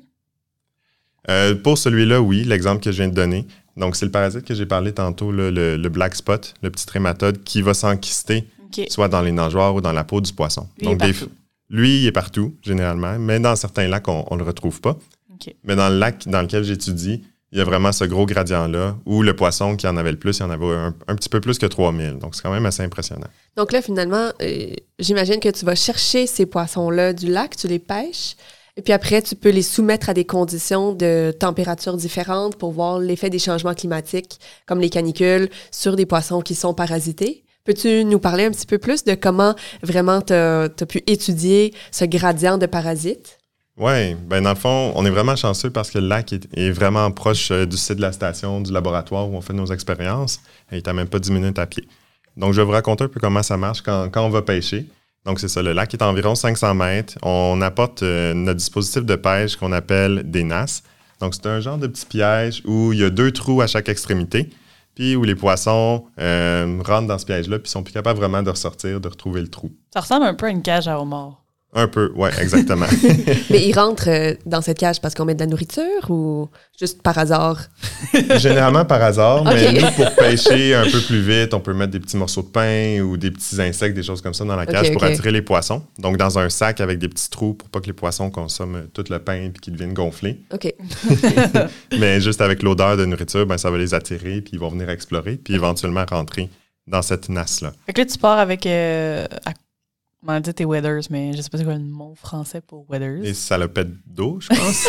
Pour celui-là, oui, l'exemple que je viens de donner. Donc, c'est le parasite que j'ai parlé tantôt, là, le black spot, le petit trématode, qui va s'enquister, soit dans les nageoires ou dans la peau du poisson. Lui, il est partout, généralement, mais dans certains lacs, on ne le retrouve pas.
Okay.
Mais dans le lac dans lequel j'étudie, il y a vraiment ce gros gradient-là, où le poisson qui en avait le plus, il y en avait un petit peu plus que 3000. Donc, c'est quand même assez impressionnant.
Donc là, finalement, j'imagine que tu vas chercher ces poissons-là du lac, tu les pêches, et puis après, tu peux les soumettre à des conditions de température différentes pour voir l'effet des changements climatiques, comme les canicules, sur des poissons qui sont parasités. Peux-tu nous parler un petit peu plus de comment vraiment tu as pu étudier ce gradient de parasites?
Oui, bien dans le fond, on est vraiment chanceux parce que le lac est vraiment proche du site de la station, du laboratoire où on fait nos expériences. Il est à même pas 10 minutes à pied. Donc, je vais vous raconter un peu comment ça marche quand on va pêcher. Donc, c'est ça, le lac est à environ 500 mètres. On apporte notre dispositif de pêche qu'on appelle des nasses. Donc, c'est un genre de petit piège où il y a 2 trous à chaque extrémité, puis où les poissons rentrent dans ce piège-là, puis sont plus capables vraiment de ressortir, de retrouver le trou.
Ça ressemble un peu à une cage à homards.
Un peu, oui, exactement.
Mais ils rentrent dans cette cage parce qu'on met de la nourriture ou juste par hasard?
Généralement par hasard, mais nous, pour pêcher un peu plus vite, on peut mettre des petits morceaux de pain ou des petits insectes, des choses comme ça dans la cage pour attirer les poissons. Donc, dans un sac avec des petits trous pour pas que les poissons consomment tout le pain et qu'ils deviennent gonflés.
OK.
Mais juste avec l'odeur de nourriture, ben, ça va les attirer, puis ils vont venir explorer, puis éventuellement rentrer dans cette nasse-là.
Fait que là, tu pars avec... on m'a dit tes waders, mais je sais pas c'est quoi le mot français pour waders.
Les salopettes d'eau, je pense.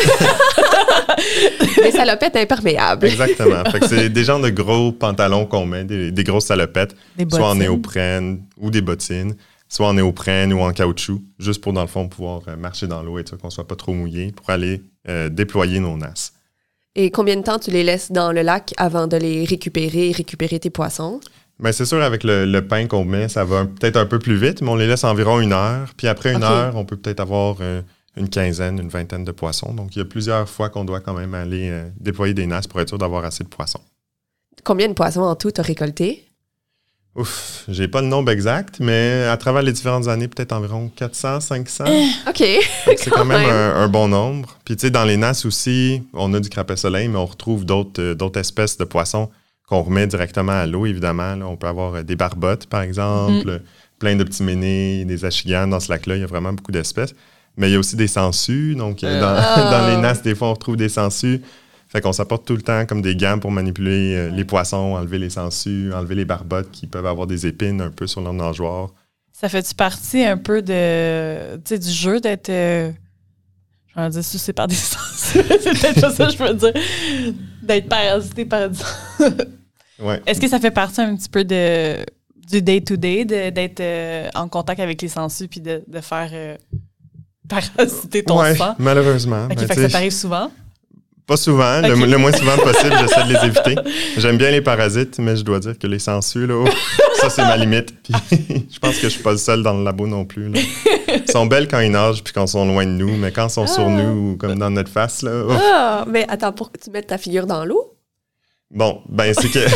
Les salopettes imperméables.
Exactement. Fait que c'est des genres de gros pantalons qu'on met, des grosses salopettes, soit en néoprène ou des bottines, soit en néoprène ou en caoutchouc, juste pour, dans le fond, pouvoir marcher dans l'eau et ça, qu'on soit pas trop mouillé, pour aller déployer nos nasses.
Et combien de temps tu les laisses dans le lac avant de les récupérer tes poissons?
Bien, c'est sûr, avec le pain qu'on met, ça va peut-être un peu plus vite, mais on les laisse environ 1 heure. Puis après 1 heure, on peut peut-être avoir une quinzaine, une vingtaine de poissons. Donc, il y a plusieurs fois qu'on doit quand même aller déployer des nasses pour être sûr d'avoir assez de poissons. Combien
de poissons en tout tu as récolté?
Ouf, j'ai pas le nombre exact, mais à travers les différentes années, peut-être environ 400, 500.
OK.
C'est quand même un bon nombre. Puis, tu sais, dans les nasses aussi, on a du crapet-soleil, mais on retrouve d'autres espèces de poissons qu'on remet directement à l'eau, évidemment. Là, on peut avoir des barbottes, par exemple, plein de petits ménés, des achiganes dans ce lac-là. Il y a vraiment beaucoup d'espèces. Mais il y a aussi des sangsues. Donc, dans les nasses, des fois, on retrouve des sangsues. Fait qu'on s'apporte tout le temps comme des gants pour manipuler les poissons, enlever les sangsues, enlever les barbottes qui peuvent avoir des épines un peu sur leur nageoire.
Ça fait-tu partie un peu du jeu d'être... je vais dire sucé par des sangsues? C'est peut-être pas ça que je veux dire. D'être parasité par...
Ouais.
Est-ce que ça fait partie un petit peu du day-to-day, d'être en contact avec les sangsues puis de faire parasiter ton sang?
Malheureusement.
OK, fait que ça t'arrive souvent?
Pas souvent.
Okay.
Le moins souvent possible, j'essaie de les éviter. J'aime bien les parasites, mais je dois dire que les sangsues, là, ça, c'est ma limite. Puis je pense que je suis pas le seul dans le labo non plus. Là. Ils sont belles quand ils nagent puis quand ils sont loin de nous, mais quand ils sont sur nous ou comme dans notre face, là...
Ah, mais attends, pour que tu mettes ta figure dans l'eau?
Bon, ben c'est que...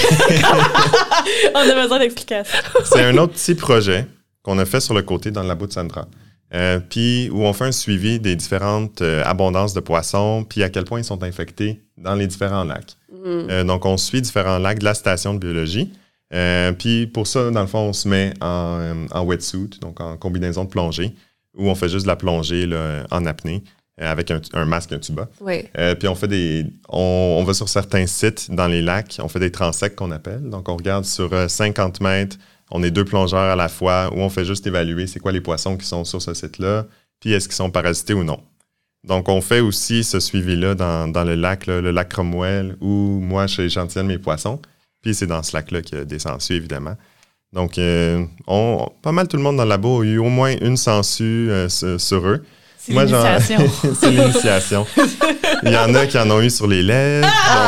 On a besoin d'explications.
C'est un autre petit projet qu'on a fait sur le côté dans le labo de Sandra. Puis où on fait un suivi des différentes abondances de poissons, puis à quel point ils sont infectés dans les différents lacs. Donc, on suit différents lacs de la station de biologie. Puis pour ça, dans le fond, on se met en wetsuit, donc en combinaison de plongée, où on fait juste de la plongée là, en apnée, avec un masque, un tuba.
Oui.
Puis on fait on va sur certains sites dans les lacs, on fait des transects qu'on appelle. Donc, on regarde sur 50 mètres. On est 2 plongeurs à la fois où on fait juste évaluer c'est quoi les poissons qui sont sur ce site-là, puis est-ce qu'ils sont parasités ou non. Donc, on fait aussi ce suivi-là dans le lac, là, le lac Cromwell, où moi, j'échantillonne mes poissons. Puis c'est dans ce lac-là qu'il y a des sangsues, évidemment. Donc, pas mal tout le monde dans le labo a eu au moins une sangsue sur eux.
C'est l'initiation.
C'est l'initiation. Il y en a qui en ont eu sur les lèvres.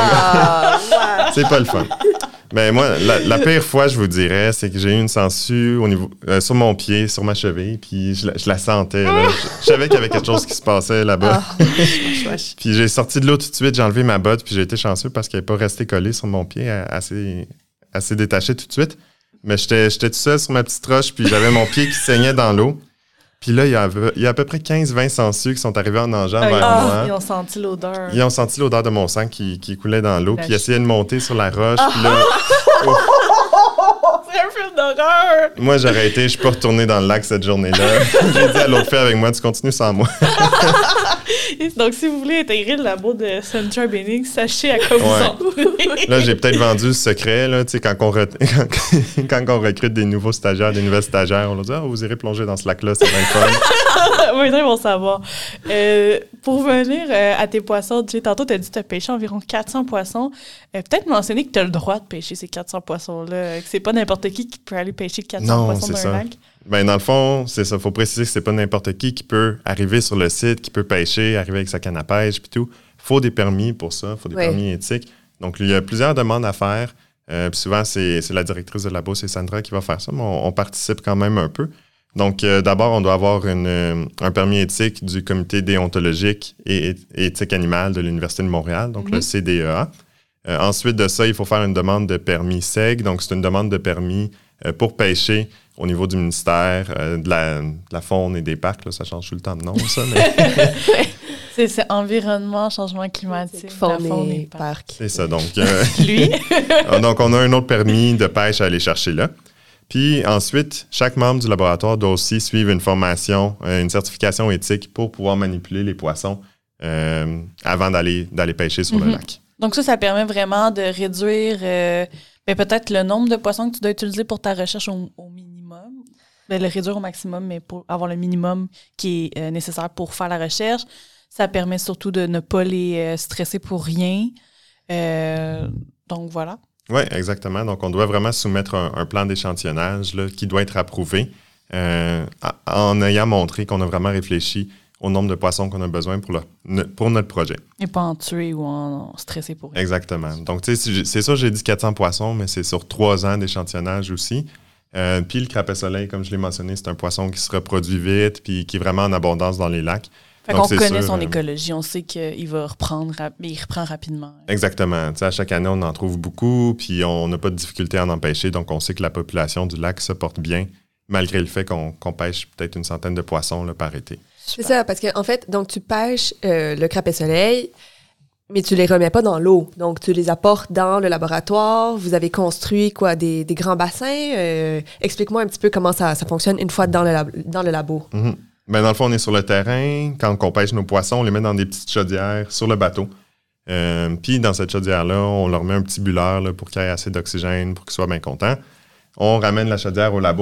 Donc, c'est pas le fun. Ben moi, la pire fois, je vous dirais, c'est que j'ai eu une sangsue au niveau, sur mon pied, sur ma cheville, puis je la sentais. Là. Je savais qu'il y avait quelque chose qui se passait là-bas. Puis j'ai sorti de l'eau tout de suite, j'ai enlevé ma botte, puis j'ai été chanceux parce qu'elle n'est pas restée collée sur mon pied, assez détachée tout de suite. Mais j'étais tout seul sur ma petite roche, puis j'avais mon pied qui saignait dans l'eau. Puis là, il y a à peu près 15-20 sangsues qui sont arrivés en nageant vers moi.
Ils ont senti l'odeur.
Ils ont senti l'odeur de mon sang qui coulait dans l'eau, puis ils essayaient de monter sur la roche. Puis là,
c'est un film d'horreur!
Moi, j'ai arrêté, je suis pas retourné dans le lac cette journée-là. J'ai dit à l'autre fille avec moi, tu continues sans moi.
Donc, si vous voulez intégrer le labo de Central Benning, sachez à quoi vous en trouvez.
Là, j'ai peut-être vendu ce secret, là, tu sais, quand on recrute des nouveaux stagiaires, des nouvelles stagiaires, on leur dit « Ah, vous irez plonger dans ce lac-là, c'est bien le fun. »
Maintenant, ils vont savoir. Pour revenir à tes poissons, tantôt, tu as dit que tu as pêché environ 400 poissons. Peut-être mentionner que tu as le droit de pêcher ces 400 poissons-là, que c'est pas n'importe qui peut aller pêcher 400 poissons dans un lac.
Ben, dans le fond, c'est ça. Il faut préciser que c'est pas n'importe qui peut arriver sur le site, qui peut pêcher, arriver avec sa canne à pêche, puis tout. Il faut des permis pour ça, il faut des permis éthiques. Donc, il y a plusieurs demandes à faire. Puis souvent, c'est la directrice de labo, c'est Sandra qui va faire ça, mais on participe quand même un peu. Donc, d'abord, on doit avoir un permis éthique du comité déontologique et éthique animale de l'Université de Montréal, donc le CDEA. Ensuite de ça, il faut faire une demande de permis SEG. Donc, c'est une demande de permis pour pêcher au niveau du ministère de la faune et des parcs. Là, ça change tout le temps de nom, ça. Mais...
c'est environnement, changement climatique, faune et parcs.
C'est ça, donc...
Lui?
Donc, on a un autre permis de pêche à aller chercher là. Puis ensuite, chaque membre du laboratoire doit aussi suivre une formation, une certification éthique pour pouvoir manipuler les poissons avant d'aller pêcher sur le lac.
Donc ça permet vraiment de réduire peut-être le nombre de poissons que tu dois utiliser pour ta recherche au minimum. Le réduire au maximum, mais pour avoir le minimum qui est nécessaire pour faire la recherche. Ça permet surtout de ne pas les stresser pour rien. Donc voilà.
Oui, exactement. Donc, on doit vraiment soumettre un plan d'échantillonnage là, qui doit être approuvé en ayant montré qu'on a vraiment réfléchi au nombre de poissons qu'on a besoin pour notre projet.
Et pas en tuer ou en stresser pour rien.
Exactement. Donc, tu sais, c'est sûr, j'ai dit 400 poissons, mais c'est sur 3 ans d'échantillonnage aussi. Puis le crapet-soleil, comme je l'ai mentionné, c'est un poisson qui se reproduit vite puis qui est vraiment en abondance dans les lacs.
Fait qu'on connaît son écologie, on sait qu'il va reprendre, mais il reprend rapidement.
Exactement. Tu sais, à chaque année, on en trouve beaucoup, puis on n'a pas de difficulté à en empêcher, donc on sait que la population du lac se porte bien, malgré le fait qu'on pêche peut-être une centaine de poissons là, par été.
C'est ça, parce qu'en fait, donc tu pêches le crapet-soleil, mais tu les remets pas dans l'eau. Donc, tu les apportes dans le laboratoire. Vous avez construit des grands bassins. Explique-moi un petit peu comment ça fonctionne une fois dans le labo.
Mm-hmm. Ben, dans le fond, on est sur le terrain. Quand on pêche nos poissons, on les met dans des petites chaudières sur le bateau. Puis, dans cette chaudière-là, on leur met un petit bulleur là, pour qu'il y ait assez d'oxygène, pour qu'ils soient bien contents. On ramène la chaudière au labo.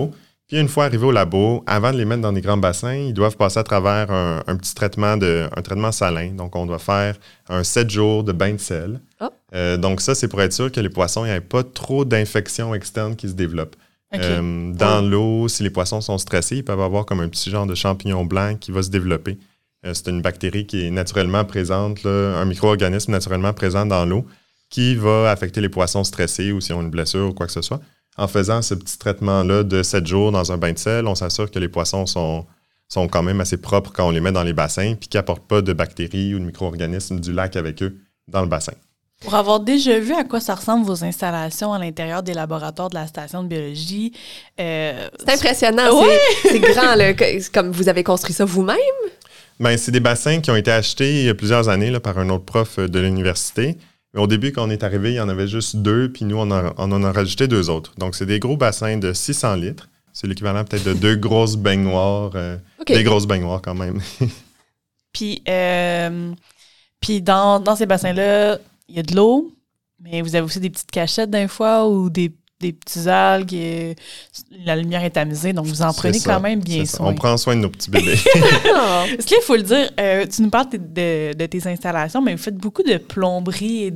Puis une fois arrivés au labo, avant de les mettre dans des grands bassins, ils doivent passer à travers un petit traitement un traitement salin. Donc, on doit faire un 7 jours de bain de sel.
Oh.
Donc ça, c'est pour être sûr que les poissons n'aient pas trop d'infections externes qui se développent.
Okay.
Dans l'eau, si les poissons sont stressés, ils peuvent avoir comme un petit genre de champignon blanc qui va se développer. C'est une bactérie qui est naturellement présente, là, un micro-organisme naturellement présent dans l'eau qui va affecter les poissons stressés ou s'ils ont une blessure ou quoi que ce soit. En faisant ce petit traitement-là de 7 jours dans un bain de sel, on s'assure que les poissons sont quand même assez propres quand on les met dans les bassins puis qu'ils n'apportent pas de bactéries ou de micro-organismes du lac avec eux dans le bassin.
Pour avoir déjà vu à quoi ça ressemble vos installations à l'intérieur des laboratoires de la station de biologie...
c'est impressionnant, ouais! C'est grand, là, comme vous avez construit ça vous-même?
Bien, c'est des bassins qui ont été achetés il y a plusieurs années là, par un autre prof de l'université. Mais au début, quand on est arrivé, il y en avait juste 2, puis nous, on en a rajouté 2 autres. Donc, c'est des gros bassins de 600 litres. C'est l'équivalent peut-être de 2 grosses baignoires. Des grosses baignoires quand même.
Puis dans ces bassins-là, il y a de l'eau, mais vous avez aussi des petites cachettes d'un fois ou des petits algues. La lumière est tamisée, donc vous en prenez quand même bien soin.
On prend soin de nos petits bébés.
Est-ce qu'il faut le dire, tu nous parles de tes installations, mais vous faites beaucoup de plomberie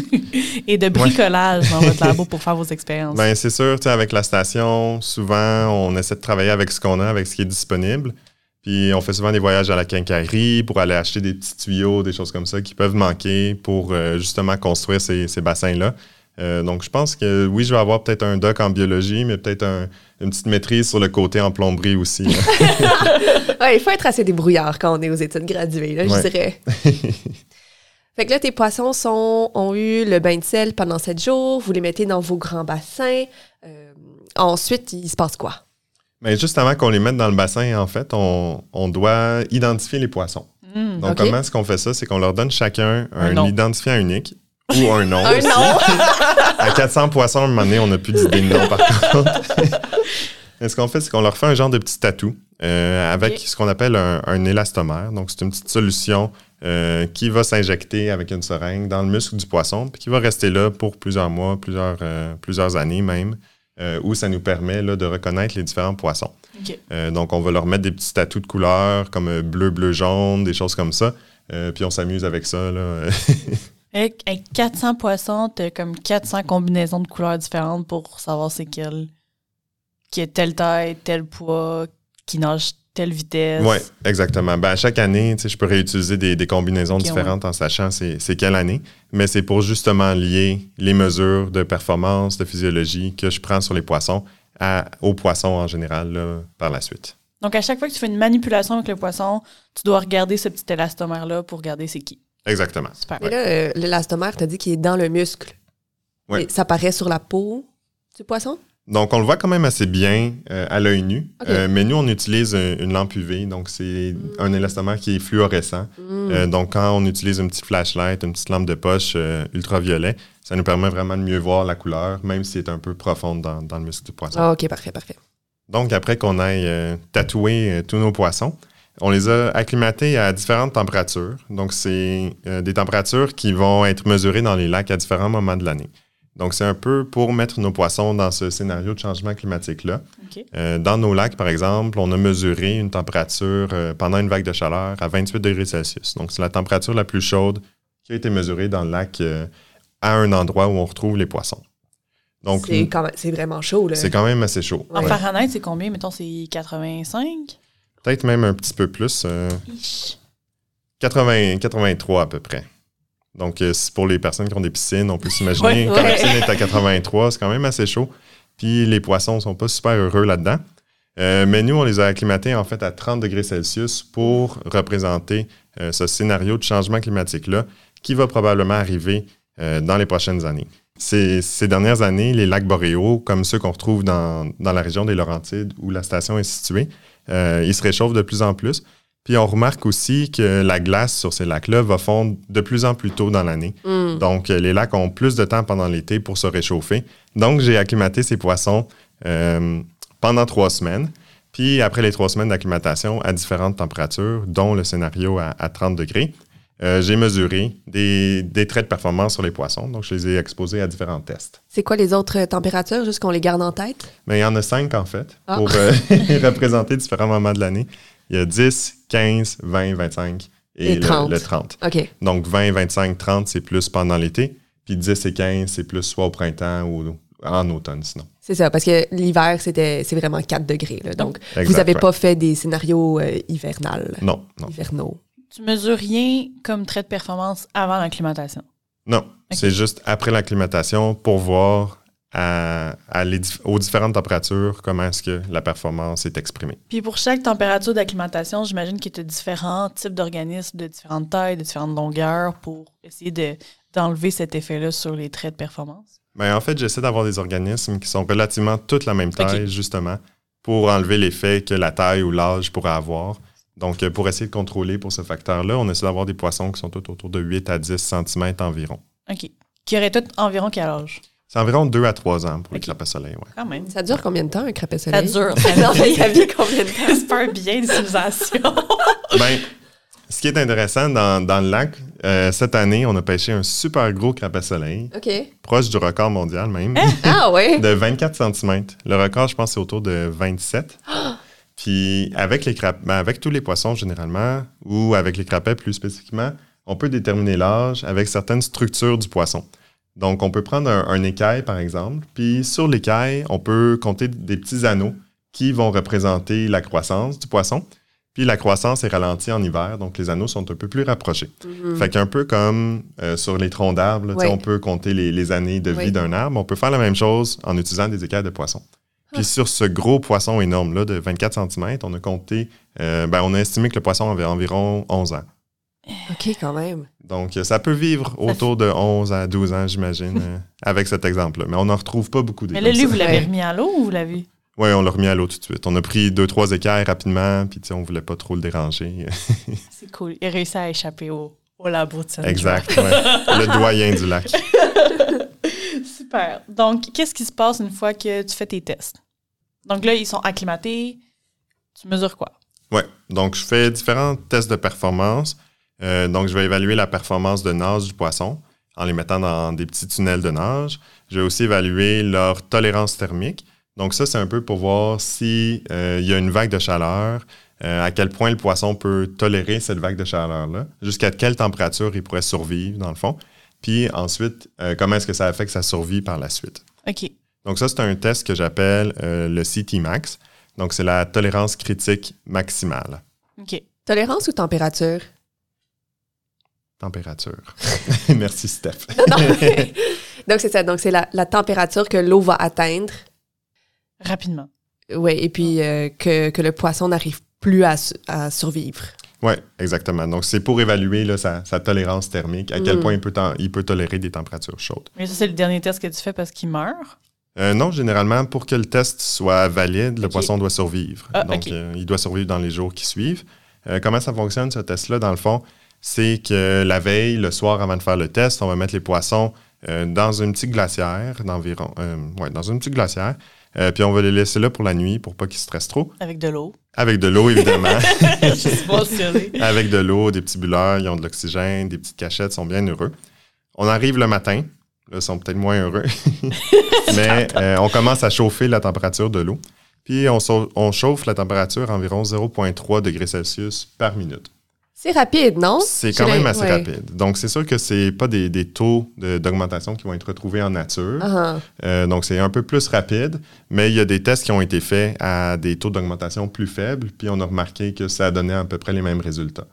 et de bricolage dans votre labo pour faire vos expériences.
Bien, c'est sûr, avec la station, souvent, on essaie de travailler avec ce qu'on a, avec ce qui est disponible. Puis on fait souvent des voyages à la quincaillerie pour aller acheter des petits tuyaux, des choses comme ça qui peuvent manquer pour justement construire ces bassins-là. Donc, je pense que oui, je vais avoir peut-être un doc en biologie, mais peut-être une petite maîtrise sur le côté en plomberie aussi.
Ouais, il faut être assez débrouillard quand on est aux études graduées, là, je dirais. Fait que là, tes poissons ont eu le bain de sel pendant 7 jours, vous les mettez dans vos grands bassins. Ensuite, il se passe quoi?
Bien, juste avant qu'on les mette dans le bassin, en fait, on doit identifier les poissons. Donc, comment est-ce qu'on fait ça? C'est qu'on leur donne chacun un identifiant unique. Ou un nom aussi. À 400 poissons, à un moment donné, on n'a plus d'idée de nom, par contre. Et ce qu'on fait, c'est qu'on leur fait un genre de petit tatou avec ce qu'on appelle un élastomère. Donc, c'est une petite solution qui va s'injecter avec une seringue dans le muscle du poisson puis qui va rester là pour plusieurs mois, plusieurs années même, où ça nous permet là, de reconnaître les différents poissons.
Okay.
Donc, on va leur mettre des petits tatous de couleurs comme bleu, bleu, jaune, des choses comme ça. Puis on s'amuse avec ça, là.
Avec 400 poissons, t'as comme 400 combinaisons de couleurs différentes pour savoir c'est quel qui est telle taille, tel poids, qui nage telle vitesse.
Oui, exactement. Ben, à chaque année, je peux réutiliser des combinaisons différentes en sachant c'est quelle année, mais c'est pour justement lier les mesures de performance, de physiologie que je prends sur les poissons aux poissons en général là, par la suite.
Donc, à chaque fois que tu fais une manipulation avec le poisson, tu dois regarder ce petit élastomère-là pour regarder c'est qui.
Exactement.
Super.
Mais là, l'élastomère, t'as dit qu'il est dans le muscle.
Oui.
Et ça paraît sur la peau du poisson?
Donc, on le voit quand même assez bien à l'œil nu.
Okay.
Mais nous, on utilise une lampe UV. Donc, c'est un élastomère qui est fluorescent. Donc, quand on utilise une petite flashlight, une petite lampe de poche ultraviolet, ça nous permet vraiment de mieux voir la couleur, même si elle est un peu profonde dans le muscle du poisson.
Ah, OK, parfait.
Donc, après qu'on aille tatouer tous nos poissons, on les a acclimatés à différentes températures. Donc, c'est des températures qui vont être mesurées dans les lacs à différents moments de l'année. Donc, c'est un peu pour mettre nos poissons dans ce scénario de changement climatique-là.
Okay.
Dans nos lacs, par exemple, on a mesuré une température pendant une vague de chaleur à 28 degrés Celsius. Donc, c'est la température la plus chaude qui a été mesurée dans le lac à un endroit où on retrouve les poissons. Donc,
c'est vraiment chaud, là.
C'est quand même assez chaud.
En Fahrenheit, c'est combien? Mettons, c'est 85?
Peut-être même un petit peu plus. 83 à peu près. Donc, pour les personnes qui ont des piscines, on peut s'imaginer quand la piscine est à 83, c'est quand même assez chaud. Puis les poissons ne sont pas super heureux là-dedans. Mais nous, on les a acclimatés en fait à 30 degrés Celsius pour représenter ce scénario de changement climatique-là qui va probablement arriver dans les prochaines années. Ces dernières années, les lacs boréaux, comme ceux qu'on retrouve dans la région des Laurentides où la station est située, ils se réchauffent de plus en plus. Puis on remarque aussi que la glace sur ces lacs-là va fondre de plus en plus tôt dans l'année. Donc, les lacs ont plus de temps pendant l'été pour se réchauffer. Donc, j'ai acclimaté ces poissons pendant 3 semaines. Puis, après les 3 semaines d'acclimatation à différentes températures, dont le scénario à 30 degrés. j'ai mesuré des traits de performance sur les poissons. Donc, je les ai exposés à différents tests.
C'est quoi les autres températures, juste qu'on les garde en tête?
Mais il y en a 5, en fait, pour représenter différents moments de l'année. Il y a 10, 15, 20, 25 et
30.
Le 30.
OK.
Donc, 20, 25, 30, c'est plus pendant l'été. Puis 10 et 15, c'est plus soit au printemps ou en automne, sinon.
C'est ça, parce que l'hiver, c'est vraiment 4 degrés. Là, donc,
Exact,
vous n'avez pas fait des scénarios hivernaux.
Tu mesures rien comme trait de performance avant l'acclimatation?
Non,
Okay.
C'est juste après l'acclimatation pour voir aux différentes températures comment est-ce que la performance est exprimée.
Puis pour chaque température d'acclimatation, j'imagine qu'il y a différents types d'organismes de différentes tailles, de différentes longueurs pour essayer d'enlever cet effet-là sur les traits de performance.
En fait, j'essaie d'avoir des organismes qui sont relativement toutes la même taille, justement, pour enlever l'effet que la taille ou l'âge pourrait avoir. Donc, pour essayer de contrôler pour ce facteur-là, on essaie d'avoir des poissons qui sont tous autour de 8 à 10 cm environ.
OK. Qui aurait tout environ quel âge?
C'est environ 2 à 3 ans pour les crapets soleil, ouais.
Quand même.
Ça dure combien de temps, un crapet soleil?
Ça dure.
Ça vit combien de temps?
Super bien, l'utilisation.
Ce qui est intéressant dans le lac, cette année, on a pêché un super gros crapet soleil,
OK.
proche du record mondial même,
Ah ouais?
de 24 cm. Le record, je pense, c'est autour de 27. Puis avec avec tous les poissons généralement, ou avec les crapets plus spécifiquement, on peut déterminer l'âge avec certaines structures du poisson. Donc, on peut prendre un écaille, par exemple, puis sur l'écaille, on peut compter des petits anneaux qui vont représenter la croissance du poisson. Puis la croissance est ralentie en hiver, donc les anneaux sont un peu plus rapprochés. Mm-hmm. Fait qu'un peu comme sur les troncs d'arbres, on peut compter les années de vie d'un arbre. On peut faire la même chose en utilisant des écailles de poisson. Puis sur ce gros poisson énorme-là de 24 cm, on a compté, on a estimé que le poisson avait environ 11 ans.
OK, quand même.
Donc, ça peut vivre autour de 11 à 12 ans, j'imagine, avec cet exemple-là. Mais on n'en retrouve pas beaucoup.
Mais là, lui, vous l'avez remis à l'eau ou vous l'avez?
Oui, on l'a remis à l'eau tout de suite. On a pris 2-3 écailles rapidement, puis on ne voulait pas trop le déranger.
C'est cool. Il a réussi à échapper au labo de Sandra.
Exact, ouais. Le doyen du lac.
Super. Donc, qu'est-ce qui se passe une fois que tu fais tes tests? Donc là, ils sont acclimatés. Tu mesures quoi?
Oui, donc je fais différents tests de performance. Donc, je vais évaluer la performance de nage du poisson en les mettant dans des petits tunnels de nage. Je vais aussi évaluer leur tolérance thermique. Donc, ça, c'est un peu pour voir s'il y a une vague de chaleur, à quel point le poisson peut tolérer cette vague de chaleur-là, jusqu'à quelle température il pourrait survivre, dans le fond. Puis ensuite, comment est-ce que ça affecte sa survie par la suite.
OK.
Donc, ça, c'est un test que j'appelle le CT-Max. Donc, c'est la tolérance critique maximale.
OK.
Tolérance ou température?
Température. Merci, Steph.
Donc, c'est ça. Donc, c'est la température que l'eau va atteindre.
Rapidement.
Oui, et puis que le poisson n'arrive plus à survivre.
Oui, exactement. Donc, c'est pour évaluer là, sa tolérance thermique, à quel point il peut tolérer des températures chaudes.
Mais ça, c'est le dernier test que tu fais parce qu'il meurt?
Non, généralement, pour que le test soit valide, le poisson doit survivre. Donc, il doit survivre dans les jours qui suivent. Comment ça fonctionne, ce test-là, dans le fond? C'est que la veille, le soir, avant de faire le test, on va mettre les poissons dans une petite glacière d'environ... dans une petite glacière. Puis on va les laisser là pour la nuit pour pas qu'ils stressent trop.
Avec de l'eau.
Avec de l'eau, évidemment.
Je suis mentionnée.
Avec de l'eau, des petits bulleurs, ils ont de l'oxygène, des petites cachettes, ils sont bien heureux. On arrive le matin. Là, ils sont peut-être moins heureux. Mais on commence à chauffer la température de l'eau. Puis on chauffe la température à environ 0,3 degrés Celsius par minute.
C'est rapide, non?
C'est quand même assez rapide. Donc, c'est sûr que c'est pas des taux d'augmentation qui vont être retrouvés en nature. Uh-huh. Donc, c'est un peu plus rapide, mais il y a des tests qui ont été faits à des taux d'augmentation plus faibles, puis on a remarqué que ça a donné à peu près les mêmes résultats.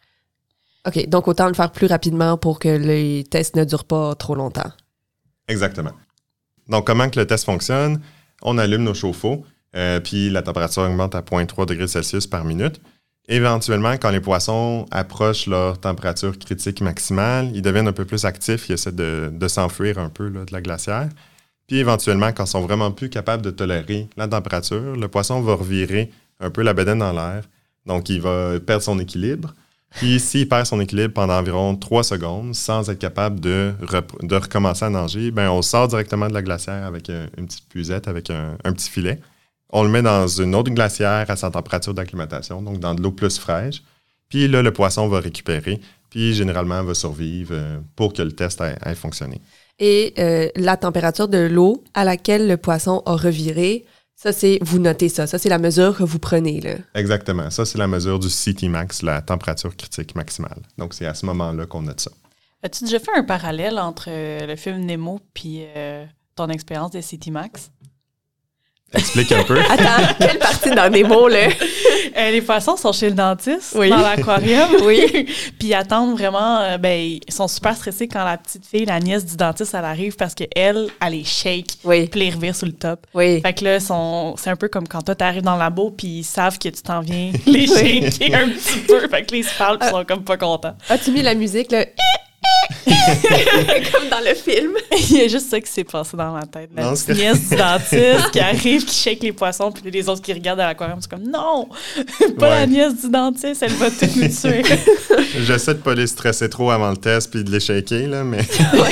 OK, donc autant le faire plus rapidement pour que les tests ne durent pas trop longtemps.
Exactement. Donc, comment que le test fonctionne? On allume nos chauffe-eau, puis la température augmente à 0,3 degrés Celsius par minute. Éventuellement, quand les poissons approchent leur température critique maximale, ils deviennent un peu plus actifs, ils essaient de s'enfuir un peu là, de la glacière. Puis éventuellement, quand ils sont vraiment plus capables de tolérer la température, le poisson va revirer un peu la bedaine dans l'air. Donc, il va perdre son équilibre. Puis s'il perd son équilibre pendant environ 3 secondes, sans être capable de recommencer à nager, ben on sort directement de la glacière avec une petite puisette, avec un petit filet. On le met dans une autre glacière à sa température d'acclimatation, donc dans de l'eau plus fraîche. Puis là, le poisson va récupérer puis généralement, elle va survivre pour que le test ait fonctionné.
Et la température de l'eau à laquelle le poisson a reviré, ça, vous notez ça. Ça, c'est la mesure que vous prenez, là.
Exactement. Ça, c'est la mesure du CT max, la température critique maximale. Donc, c'est à ce moment-là qu'on note ça.
As-tu déjà fait un parallèle entre le film Nemo puis ton expérience des CT max?
Explique un peu.
Attends, quelle partie dans Nemo, là?
Les poissons sont chez le dentiste,
Oui.
dans l'aquarium.
Oui.
Puis ils attendent vraiment, ils sont super stressés quand la petite fille, la nièce du dentiste, elle arrive parce qu'elle, elle les shake,
Oui.
puis les revire sur le top.
Oui.
Fait que là, c'est un peu comme quand toi, t'arrives dans le labo, puis ils savent que tu t'en viens les shaker un petit peu. Fait que là, ils se parlent, puis ils sont comme pas contents.
As-tu mis la musique, là? Comme dans le film.
Il y a juste ça qui s'est passé dans ma tête. La petite nièce du dentiste qui arrive, qui shake les poissons, puis les autres qui regardent à l'aquarium, c'est comme non, pas la nièce du dentiste, elle va tout nous tuer.
J'essaie de pas les stresser trop avant le test puis de les shaker, là, mais...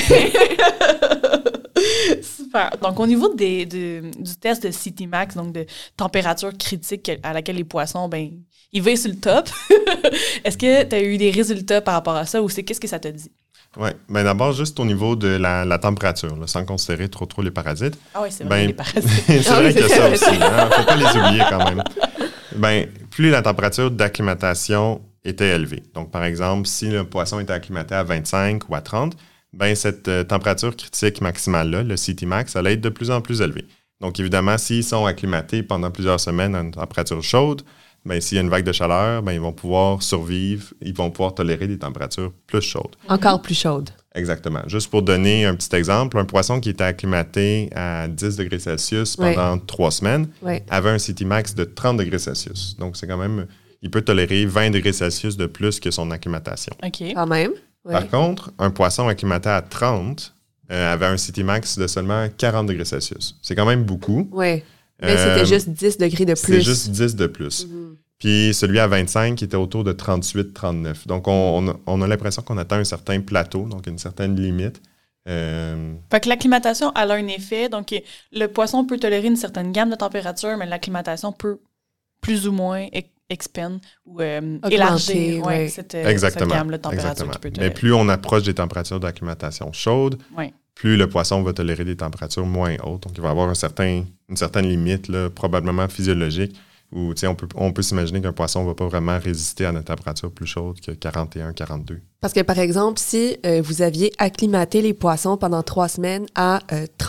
Super. Donc, au niveau du test de CT max, donc de température critique à laquelle les poissons, ils vont sur le top. Est-ce que tu as eu des résultats par rapport à ça ou qu'est-ce que ça te dit?
Oui. Bien, d'abord, juste au niveau de la température, là, sans considérer trop les parasites.
Ah oui, c'est vrai, les parasites.
C'est vrai qu'il y a ça aussi. Hein? Faut pas les oublier quand même. Plus la température d'acclimatation était élevée. Donc, par exemple, si le poisson était acclimaté à 25 ou à 30, cette température critique maximale-là, le CT max, elle va être de plus en plus élevée. Donc, évidemment, s'ils sont acclimatés pendant plusieurs semaines à une température chaude, s'il y a une vague de chaleur, ils vont pouvoir survivre, ils vont pouvoir tolérer des températures plus chaudes.
Encore plus chaudes.
Exactement. Juste pour donner un petit exemple, un poisson qui était acclimaté à 10 degrés Celsius pendant 3 semaines avait un CT max de 30 degrés Celsius. Donc, c'est quand même... Il peut tolérer 20 degrés Celsius de plus que son acclimatation.
OK.
Quand même. Oui.
Par contre, un poisson acclimaté à 30 avait un CT max de seulement 40 degrés Celsius. C'est quand même beaucoup.
Oui. Mais c'était juste 10 degrés de plus.
C'est juste 10 de plus. Mm-hmm. Puis celui à 25 qui était autour de 38-39. Donc, on a l'impression qu'on atteint un certain plateau, donc une certaine limite.
Fait que l'acclimatation a un effet. Donc, le poisson peut tolérer une certaine gamme de température, mais l'acclimatation peut plus ou moins expand ou élargir cette gamme de température qu'il peut tolérer.
Mais plus on approche des températures d'acclimatation chaudes, plus le poisson va tolérer des températures moins hautes. Donc, il va avoir une certaine limite, là, probablement physiologique, où on peut s'imaginer qu'un poisson ne va pas vraiment résister à une température plus chaude que 41-42.
Parce que, par exemple, si vous aviez acclimaté les poissons pendant 3 semaines à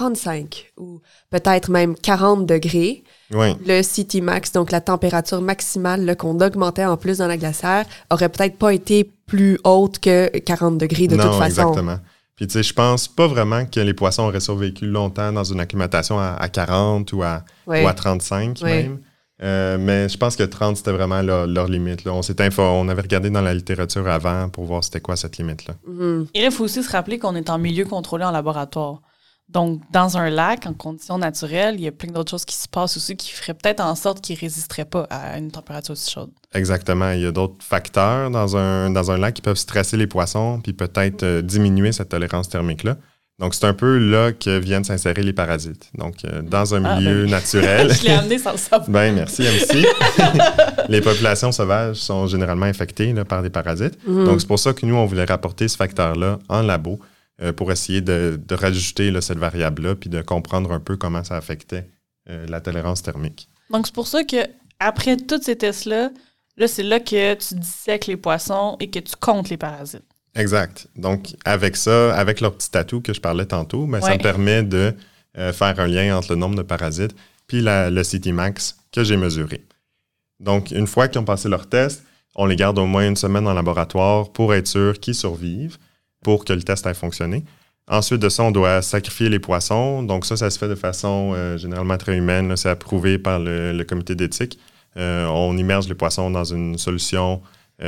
35 ou peut-être même 40 degrés, le CT max, donc la température maximale là, qu'on augmentait en plus dans la glacière, aurait peut-être pas été plus haute que 40 degrés de toute façon.
Exactement. Puis, je pense pas vraiment que les poissons auraient survécu longtemps dans une acclimatation à 40 ou à 35 même. Mais je pense que 30, c'était vraiment leur limite. Là. On avait regardé dans la littérature avant pour voir c'était quoi cette limite-là.
Mm-hmm.
Et là, il faut aussi se rappeler qu'on est en milieu contrôlé en laboratoire. Donc, dans un lac, en conditions naturelles, il y a plein d'autres choses qui se passent aussi qui feraient peut-être en sorte qu'ils ne résisteraient pas à une température aussi chaude.
Exactement. Il y a d'autres facteurs dans un lac qui peuvent stresser les poissons puis peut-être diminuer cette tolérance thermique-là. Donc, c'est un peu là que viennent s'insérer les parasites. Donc, dans un milieu naturel...
Je l'ai amené sans le savoir.
Merci, MC. Les populations sauvages sont généralement infectées là, par des parasites. Mm-hmm. Donc, c'est pour ça que nous, on voulait rapporter ce facteur-là en labo pour essayer de rajouter là, cette variable-là puis de comprendre un peu comment ça affectait la tolérance thermique.
Donc, c'est pour ça qu'après tous ces tests-là, c'est là que tu dissèques les poissons et que tu comptes les parasites.
Exact. Donc, avec ça, avec leur petit atout que je parlais tantôt, ça me permet de faire un lien entre le nombre de parasites puis le CT max que j'ai mesuré. Donc, une fois qu'ils ont passé leur test, on les garde au moins une semaine en laboratoire pour être sûr qu'ils survivent, pour que le test ait fonctionné. Ensuite de ça, on doit sacrifier les poissons. Donc, ça se fait de façon généralement très humaine. Là, c'est approuvé par le comité d'éthique. On immerge les poissons dans une solution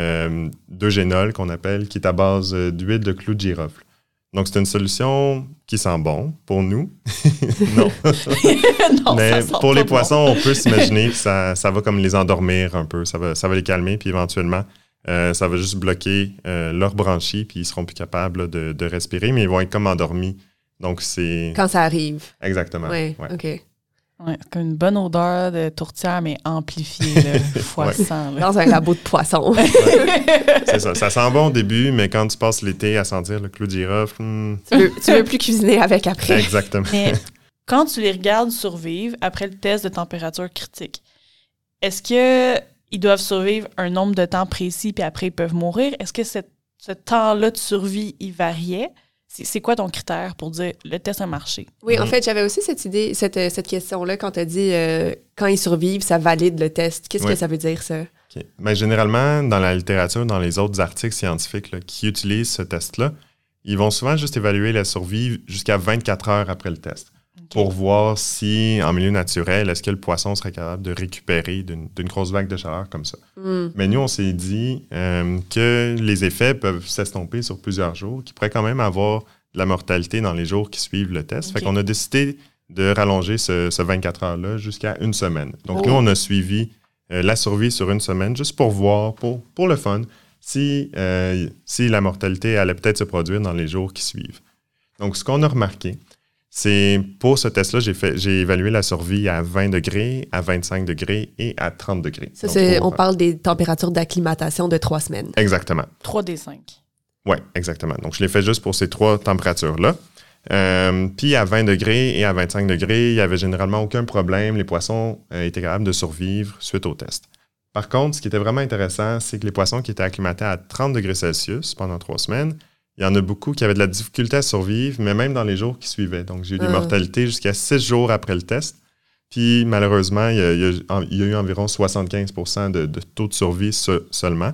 d'eugénol qu'on appelle, qui est à base d'huile de clou de girofle. Donc, c'est une solution qui sent bon pour nous. Non.
Non,
mais pour les poissons, on peut s'imaginer que ça va comme les endormir un peu. Ça va les calmer, puis éventuellement, ça va juste bloquer leurs branchies, puis ils seront plus capables de respirer, mais ils vont être comme endormis. Donc, c'est...
Quand ça arrive.
Exactement.
Oui, OK.
Ouais, c'est comme une bonne odeur de tourtière, mais amplifiée, là, fois 100. Là.
Dans un labo de poisson.
C'est ça. Ça sent bon au début, mais quand tu passes l'été à sentir le clou de girofle...
Tu veux plus cuisiner avec après.
Exactement.
Mais quand tu les regardes survivre après le test de température critique, est-ce qu'ils doivent survivre un nombre de temps précis puis après ils peuvent mourir? Est-ce que ce temps-là de survie, il variait? C'est quoi ton critère pour dire le test a marché?
Oui, en fait, j'avais aussi cette idée, cette question-là quand tu as dit quand ils survivent, ça valide le test. Qu'est-ce que ça veut dire, ça?
Okay. Ben, généralement, dans la littérature, dans les autres articles scientifiques là, qui utilisent ce test-là, ils vont souvent juste évaluer la survie jusqu'à 24 heures après le test. Pour voir si, en milieu naturel, est-ce que le poisson serait capable de récupérer d'une grosse vague de chaleur comme ça. Mais nous, on s'est dit que les effets peuvent s'estomper sur plusieurs jours, qu'il pourrait quand même avoir de la mortalité dans les jours qui suivent le test. Fait qu'on a décidé de rallonger ce 24 heures-là jusqu'à une semaine. Donc, nous, on a suivi la survie sur une semaine juste pour voir, pour le fun, si la mortalité allait peut-être se produire dans les jours qui suivent. Donc, ce qu'on a remarqué, c'est pour ce test-là, j'ai évalué la survie à 20 degrés, à 25 degrés et à 30 degrés.
Ça, on parle des températures d'acclimatation de 3 semaines.
Exactement.
3 des 5.
Oui, exactement. Donc, je l'ai fait juste pour ces 3 températures-là. Puis à 20 degrés et à 25 degrés, il n'y avait généralement aucun problème. Les poissons étaient capables de survivre suite au test. Par contre, ce qui était vraiment intéressant, c'est que les poissons qui étaient acclimatés à 30 degrés Celsius pendant 3 semaines, il y en a beaucoup qui avaient de la difficulté à survivre, mais même dans les jours qui suivaient. Donc, j'ai eu des mortalités jusqu'à 6 jours après le test. Puis, malheureusement, il y a eu environ 75% de taux de survie seulement.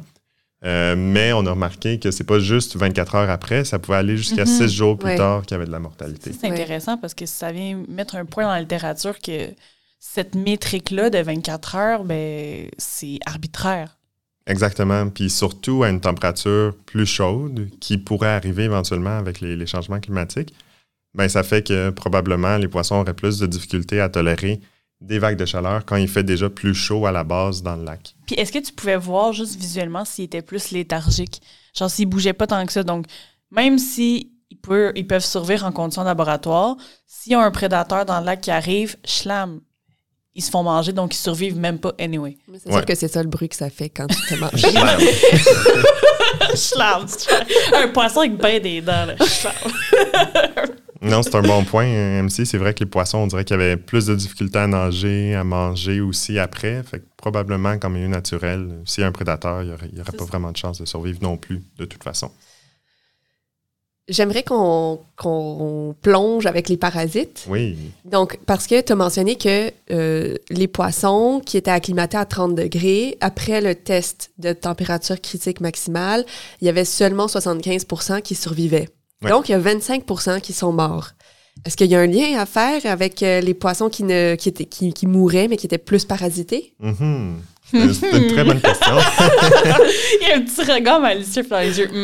Mais on a remarqué que c'est pas juste 24 heures après, ça pouvait aller jusqu'à 6 jours plus tard qu'il y avait de la mortalité.
C'est intéressant parce que ça vient mettre un point dans la littérature que cette métrique-là de 24 heures, ben, c'est arbitraire.
Exactement. Puis surtout à une température plus chaude qui pourrait arriver éventuellement avec les changements climatiques, ben ça fait que probablement les poissons auraient plus de difficultés à tolérer des vagues de chaleur quand il fait déjà plus chaud à la base dans le lac.
Puis est-ce que tu pouvais voir juste visuellement s'ils étaient plus léthargiques? Genre s'ils bougeaient pas tant que ça. Donc, même si ils peuvent survivre en conditions de laboratoire, s'il y a un prédateur dans le lac qui arrive, schlam! Ils se font manger, donc ils survivent même pas anyway.
C'est sûr que c'est ça le bruit que ça fait quand tu te manges.
Schlam! Un poisson avec ben des dents, là. Schlam!
Non, c'est un bon point, MC. C'est vrai que les poissons, on dirait qu'ils avaient plus de difficultés à nager, à manger aussi après. Fait que probablement, qu'en milieu naturel, s'il y a un prédateur, il n'y aurait pas vraiment de chance de survivre non plus, de toute façon.
J'aimerais qu'on plonge avec les parasites.
Oui.
Donc, parce que tu as mentionné que les poissons qui étaient acclimatés à 30 degrés, après le test de température critique maximale, il y avait seulement 75% qui survivaient. Ouais. Donc, il y a 25% qui sont morts. Est-ce qu'il y a un lien à faire avec les poissons qui mouraient, mais qui étaient plus parasités?
Mm-hmm. C'est une très bonne question.
Il y a un petit regard malicieux dans les yeux.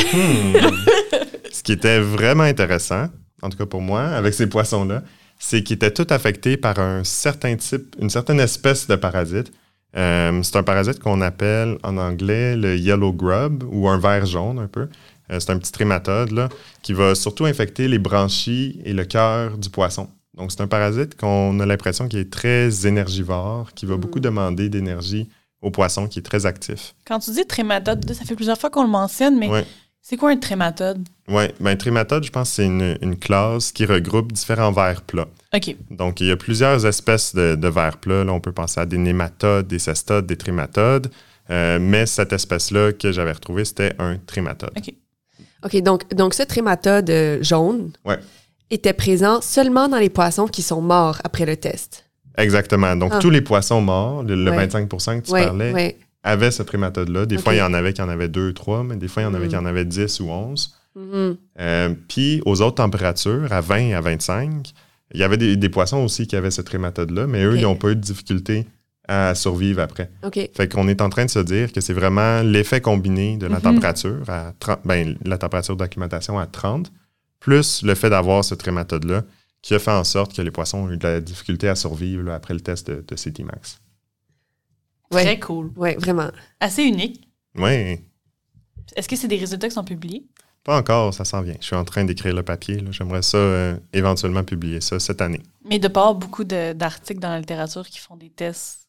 Ce qui était vraiment intéressant, en tout cas pour moi, avec ces poissons-là, c'est qu'ils étaient tous affectés par une certaine espèce de parasite. C'est un parasite qu'on appelle en anglais le yellow grub ou un ver jaune un peu. C'est un petit trématode là, qui va surtout infecter les branchies et le cœur du poisson. Donc, c'est un parasite qu'on a l'impression qu'il est très énergivore, qui va beaucoup demander d'énergie au poisson, qui est très actif.
Quand tu dis trématode, ça fait plusieurs fois qu'on le mentionne, mais c'est quoi un trématode?
Oui, bien, trématode, je pense que c'est une classe qui regroupe différents vers plats.
OK.
Donc, il y a plusieurs espèces de vers plats. Là, on peut penser à des nématodes, des cestodes, des trématodes. Mais cette espèce-là que j'avais retrouvée, c'était un trématode.
OK, donc ce trématode jaune était présent seulement dans les poissons qui sont morts après le test.
Exactement. Donc, tous les poissons morts, le 25% que tu parlais, avaient ce trématode-là. Des fois, il y en avait qui en avaient 2, 3, mais des fois, il y en avait qui en avaient 10 ou 11. Puis, aux autres températures, à 20 à 25, il y avait des poissons aussi qui avaient ce trématode-là, mais eux, ils n'ont pas eu de difficulté à survivre après. Fait qu'on est en train de se dire que c'est vraiment l'effet combiné de la température, la température d'acclimatation à 30, plus le fait d'avoir ce trématode-là qui a fait en sorte que les poissons ont eu de la difficulté à survivre là, après le test de CT-Max.
Très cool.
Oui, vraiment.
Assez unique.
Oui.
Est-ce que c'est des résultats qui sont publiés?
Pas encore, ça s'en vient. Je suis en train d'écrire le papier. Là. J'aimerais ça éventuellement publier ça cette année.
Mais de part, beaucoup d'articles dans la littérature qui font des tests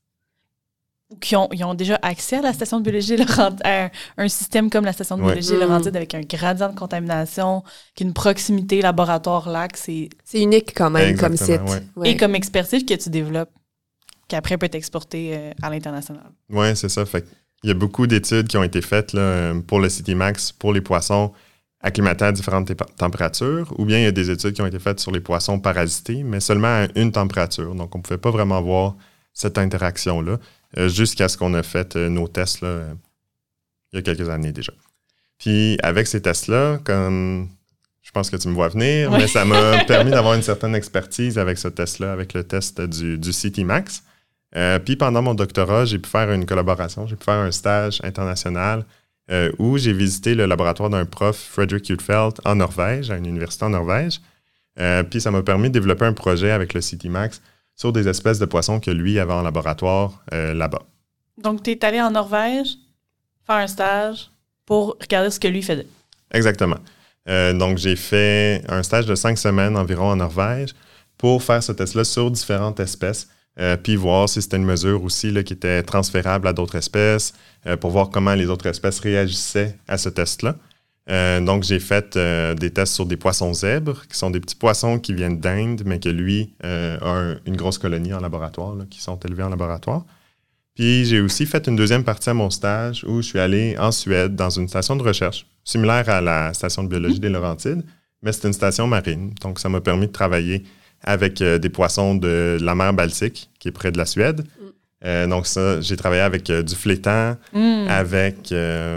ou qui ont déjà accès à la station de biologie Laurentide, à un système comme la station de biologie Laurentide avec un gradient de contamination, qui a une proximité laboratoire-lac. C'est
unique quand même comme site.
Et comme expertise que tu développes, qui après peut être exportée à l'international.
Oui, c'est ça. Fait il y a beaucoup d'études qui ont été faites là, pour le CITIMAX, pour les poissons acclimatés à différentes températures, ou bien il y a des études qui ont été faites sur les poissons parasités, mais seulement à une température. Donc, on ne pouvait pas vraiment voir cette interaction-là jusqu'à ce qu'on a fait nos tests là, il y a quelques années déjà. Puis, avec ces tests-là, comme je pense que tu me vois venir, mais ça m'a permis d'avoir une certaine expertise avec ce test-là, avec le test du CITIMAX. Puis, pendant mon doctorat, j'ai pu faire une collaboration, j'ai pu faire un stage international où j'ai visité le laboratoire d'un prof, Frederick Hutfeldt, en Norvège, à une université en Norvège. Puis ça m'a permis de développer un projet avec le CITIMAX sur des espèces de poissons que lui avait en laboratoire là-bas.
Donc, tu es allé en Norvège faire un stage pour regarder ce que lui faisait.
Exactement. Donc, j'ai fait un stage de 5 semaines environ en Norvège pour faire ce test-là sur différentes espèces. Puis voir si c'était une mesure aussi là, qui était transférable à d'autres espèces, pour voir comment les autres espèces réagissaient à ce test-là. Donc, j'ai fait des tests sur des poissons zèbres, qui sont des petits poissons qui viennent d'Inde, mais que lui a une grosse colonie en laboratoire, là, qui sont élevés en laboratoire. Puis, j'ai aussi fait une deuxième partie à mon stage où je suis allé en Suède dans une station de recherche, similaire à la station de biologie des Laurentides, mais c'est une station marine. Donc, ça m'a permis de travailler avec des poissons de la mer Baltique, qui est près de la Suède. Donc ça, j'ai travaillé avec du flétan, avec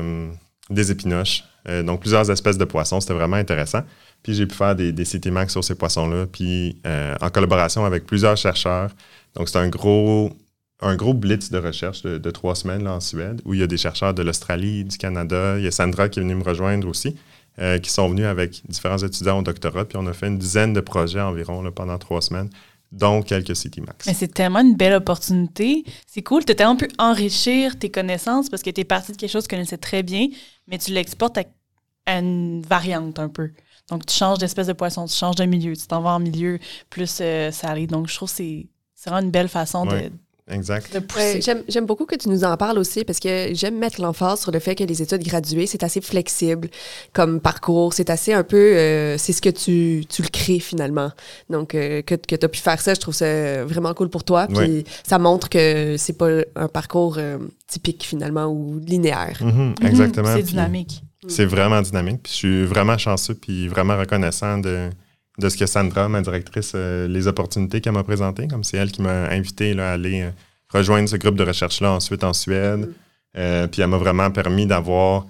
des épinoches, donc plusieurs espèces de poissons. C'était vraiment intéressant. Puis j'ai pu faire des CITIMAX sur ces poissons-là, puis en collaboration avec plusieurs chercheurs. Donc c'est un gros blitz de recherche de 3 semaines là, en Suède, où il y a des chercheurs de l'Australie, du Canada. Il y a Sandra qui est venue me rejoindre aussi. Qui sont venus avec différents étudiants au doctorat, puis on a fait une dizaine de projets environ là, pendant 3 semaines, dont quelques CITIMAX.
Mais c'est tellement une belle opportunité. C'est cool, tu as tellement pu enrichir tes connaissances parce que tu es parti de quelque chose que tu connaissais très bien, mais tu l'exportes à une variante un peu. Donc, tu changes d'espèce de poisson, tu changes de milieu, tu t'en vas en milieu plus salé. Donc, je trouve que c'est vraiment une belle façon de...
Exact.
J'aime beaucoup que tu nous en parles aussi parce que j'aime mettre l'emphase sur le fait que les études graduées, c'est assez flexible comme parcours. C'est assez un peu... c'est ce que tu le crées finalement. Donc, que tu as pu faire ça, je trouve ça vraiment cool pour toi. Puis ça montre que c'est pas un parcours typique finalement ou linéaire.
Exactement.
C'est dynamique.
C'est vraiment dynamique. Puis je suis vraiment chanceux puis vraiment reconnaissant de ce que Sandra, ma directrice, les opportunités qu'elle m'a présentées, comme c'est elle qui m'a invité là, à aller rejoindre ce groupe de recherche-là ensuite en Suède. Puis elle m'a vraiment permis d'avoir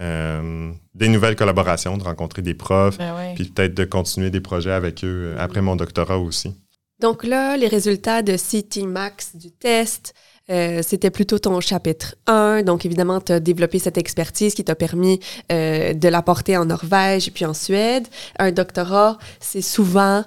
des nouvelles collaborations, de rencontrer des profs, puis peut-être de continuer des projets avec eux après mon doctorat aussi.
Donc là, les résultats de CITIMAX du test, c'était plutôt ton chapitre 1. Donc, évidemment, tu as développé cette expertise qui t'a permis de l'apporter en Norvège et puis en Suède. Un doctorat, c'est souvent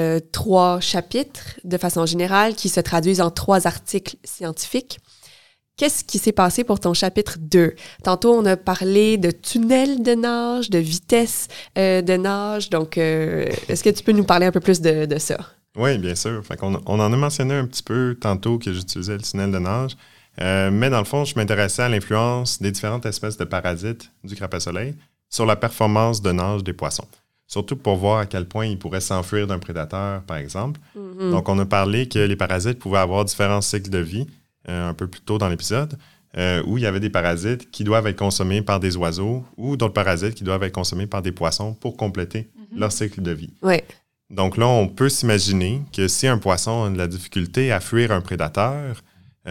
3 chapitres, de façon générale, qui se traduisent en 3 articles scientifiques. Qu'est-ce qui s'est passé pour ton chapitre 2? Tantôt, on a parlé de tunnel de nage, de vitesse de nage. Donc, est-ce que tu peux nous parler un peu plus de ça?
Oui, bien sûr. Fait qu'on, on en a mentionné un petit peu tantôt que j'utilisais le tunnel de nage. Mais dans le fond, je m'intéressais à l'influence des différentes espèces de parasites du crapaud-soleil sur la performance de nage des poissons. Surtout pour voir à quel point ils pourraient s'enfuir d'un prédateur, par exemple. Donc, on a parlé que les parasites pouvaient avoir différents cycles de vie, un peu plus tôt dans l'épisode, où il y avait des parasites qui doivent être consommés par des oiseaux ou d'autres parasites qui doivent être consommés par des poissons pour compléter leur cycle de vie.
Oui.
Donc là, on peut s'imaginer que si un poisson a de la difficulté à fuir un prédateur,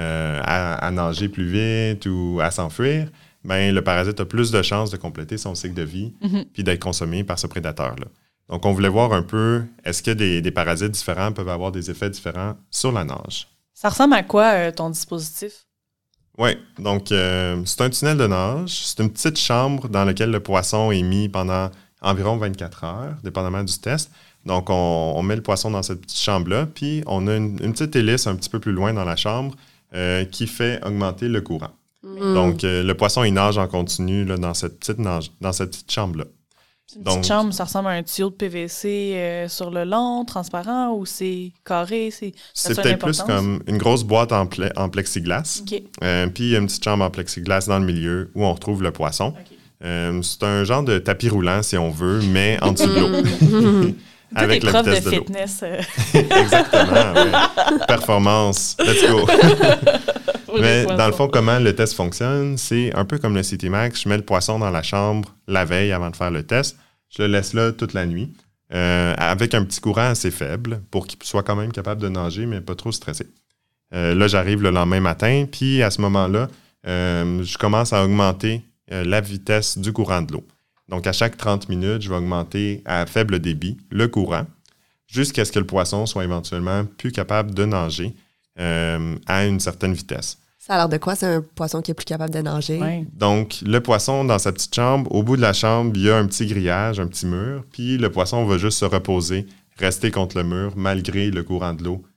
à nager plus vite ou à s'enfuir, ben le parasite a plus de chances de compléter son cycle de vie puis d'être consommé par ce prédateur-là. Donc, on voulait voir un peu, est-ce que des parasites différents peuvent avoir des effets différents sur la nage?
Ça ressemble à quoi, ton dispositif?
Oui, donc c'est un tunnel de nage. C'est une petite chambre dans laquelle le poisson est mis pendant environ 24 heures, dépendamment du test. Donc, on met le poisson dans cette petite chambre-là, puis on a une petite hélice un petit peu plus loin dans la chambre qui fait augmenter le courant. Donc, le poisson, il nage en continu là, dans cette petite chambre-là.
C'est une petite chambre, ça ressemble à un tuyau de PVC sur le long, transparent, ou c'est carré?
C'est peut-être plus comme une grosse boîte en plexiglas.
OK.
Puis il y a une petite chambre en plexiglas dans le milieu où on retrouve le poisson.
Okay.
C'est un genre de tapis roulant, si on veut, mais en dessous de l'eau.
Avec la vitesse de fitness.
Exactement, ouais. Performance, let's go. Mais dans le fond, comment le test fonctionne, c'est un peu comme le CityMax. Je mets le poisson dans la chambre la veille avant de faire le test. Je le laisse là toute la nuit, avec un petit courant assez faible pour qu'il soit quand même capable de nager, mais pas trop stressé. Là, j'arrive le lendemain matin, puis à ce moment-là, je commence à augmenter la vitesse du courant de l'eau. Donc, à chaque 30 minutes, je vais augmenter à faible débit le courant jusqu'à ce que le poisson soit éventuellement plus capable de nager à une certaine vitesse.
Ça a l'air de quoi? C'est un poisson qui est plus capable de nager?
Ouais.
Donc, le poisson, dans sa petite chambre, au bout de la chambre, il y a un petit grillage, un petit mur, puis le poisson va juste se reposer, rester contre le mur, malgré le courant de l'eau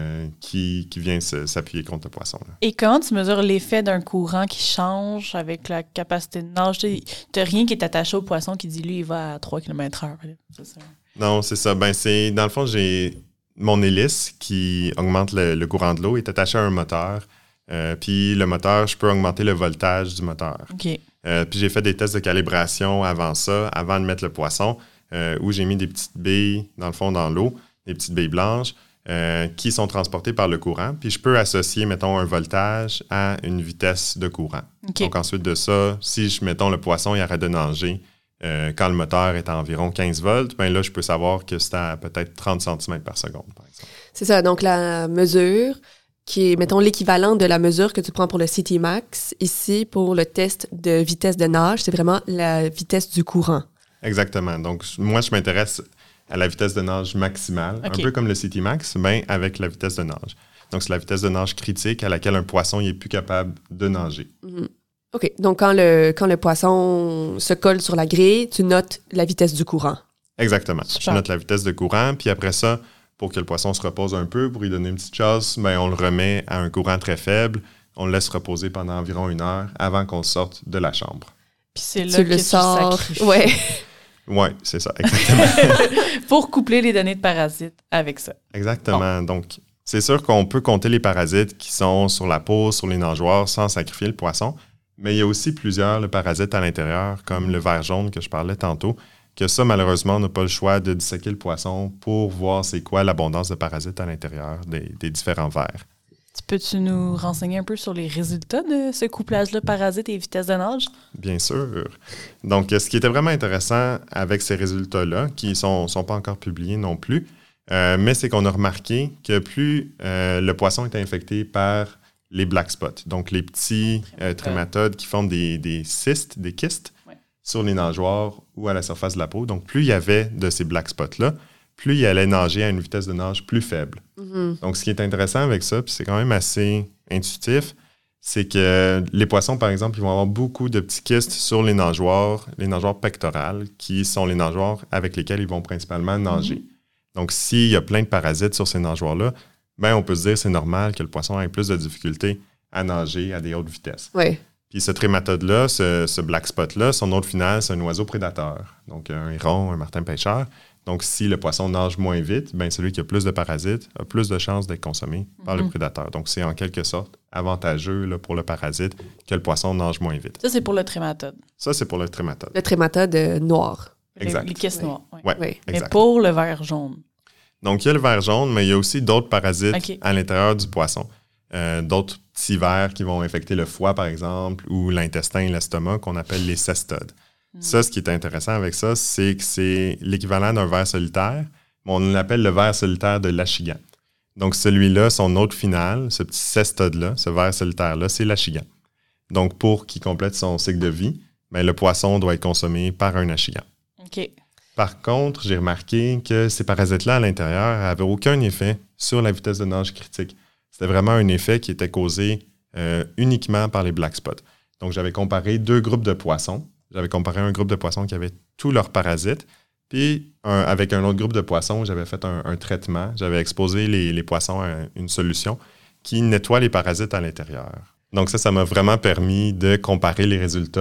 qui vient s'appuyer contre le poisson. Là.
Et comment tu mesures l'effet d'un courant qui change avec la capacité de nage? Tu n'as rien qui est attaché au poisson qui dit, lui, il va à 3 km/h. C'est ça.
Non, c'est ça. Dans le fond, j'ai mon hélice qui augmente le courant de l'eau est attaché à un moteur. Puis le moteur, je peux augmenter le voltage du moteur.
OK.
Puis j'ai fait des tests de calibration avant ça, avant de mettre le poisson, où j'ai mis des petites billes, dans le fond, dans l'eau, des petites billes blanches, qui sont transportées par le courant. Puis je peux associer, mettons, un voltage à une vitesse de courant.
Okay.
Donc ensuite de ça, si, mettons, le poisson il arrête de nager quand le moteur est à environ 15 volts, bien là, je peux savoir que c'est à peut-être 30 cm par seconde, par exemple.
C'est ça. Donc la mesure qui est, mettons, l'équivalent de la mesure que tu prends pour le CityMax, ici, pour le test de vitesse de nage, c'est vraiment la vitesse du courant.
Exactement. Donc, moi, je m'intéresse à la vitesse de nage maximale,
okay.
Un peu comme le CityMax, mais avec la vitesse de nage. Donc, c'est la vitesse de nage critique à laquelle un poisson n'est plus capable de nager.
Mm-hmm. OK. Donc, quand le poisson se colle sur la grille, tu notes la vitesse du courant.
Exactement. Super. Je note la vitesse de courant, puis après ça, pour que le poisson se repose un peu, pour lui donner une petite chasse, bien, on le remet à un courant très faible. On le laisse reposer pendant environ 1 heure avant qu'on sorte de la chambre.
Puis c'est là que tu
sors.
Sacrifies.
Ouais.
Oui, c'est ça, exactement.
Pour coupler les données de parasites avec ça.
Exactement. Bon. Donc, c'est sûr qu'on peut compter les parasites qui sont sur la peau, sur les nageoires, sans sacrifier le poisson. Mais il y a aussi plusieurs parasites à l'intérieur, comme le ver jaune que je parlais tantôt, que ça, malheureusement, on n'a pas le choix de disséquer le poisson pour voir c'est quoi l'abondance de parasites à l'intérieur des différents vers.
Peux-tu nous renseigner un peu sur les résultats de ce couplage-là, parasites et vitesse de nage?
Bien sûr. Donc, ce qui était vraiment intéressant avec ces résultats-là, qui ne sont pas encore publiés non plus, mais c'est qu'on a remarqué que plus le poisson est infecté par les black spots, donc les petits trématodes qui font des cystes, des kystes, sur les nageoires ou à la surface de la peau. Donc, plus il y avait de ces black spots-là, plus il allait nager à une vitesse de nage plus faible. Mm-hmm. Donc, ce qui est intéressant avec ça, puis c'est quand même assez intuitif, c'est que les poissons, par exemple, ils vont avoir beaucoup de petits kystes sur les nageoires pectorales, qui sont les nageoires avec lesquelles ils vont principalement nager. Mm-hmm. Donc, s'il y a plein de parasites sur ces nageoires-là, bien, on peut se dire que c'est normal que le poisson ait plus de difficultés à nager à des hautes vitesses.
Oui.
Puis ce trématode-là, ce black spot-là, son hôte final, c'est un oiseau prédateur. Donc, un héron, un martin-pêcheur. Donc, si le poisson nage moins vite, bien, celui qui a plus de parasites a plus de chances d'être consommé par le prédateur. Donc, c'est en quelque sorte avantageux là, pour le parasite que le poisson nage moins vite.
Ça, c'est pour le trématode.
Ça, c'est pour le trématode.
Le trématode noir.
Exact.
Les kystes noirs.
Oui,
exact.
Mais
pour le ver jaune.
Donc, il y a le ver jaune, mais il y a aussi d'autres parasites à l'intérieur du poisson. D'autres petits vers qui vont infecter le foie, par exemple, ou l'intestin et l'estomac, qu'on appelle les cestodes. Ça, ce qui est intéressant avec ça, c'est que c'est l'équivalent d'un ver solitaire, mais on l'appelle le ver solitaire de l'achigan. Donc, celui-là, son hôte final, ce petit cestode-là, ce ver solitaire-là, c'est l'achigan. Donc, pour qu'il complète son cycle de vie, bien, le poisson doit être consommé par un achigan.
OK.
Par contre, j'ai remarqué que ces parasites-là, à l'intérieur, n'avaient aucun effet sur la vitesse de nage critique. C'était vraiment un effet qui était causé uniquement par les black spots. Donc, j'avais comparé 2 groupes de poissons. J'avais comparé un groupe de poissons qui avait tous leurs parasites, puis avec un autre groupe de poissons, j'avais fait un traitement. J'avais exposé les poissons à une solution qui nettoie les parasites à l'intérieur. Donc ça m'a vraiment permis de comparer les résultats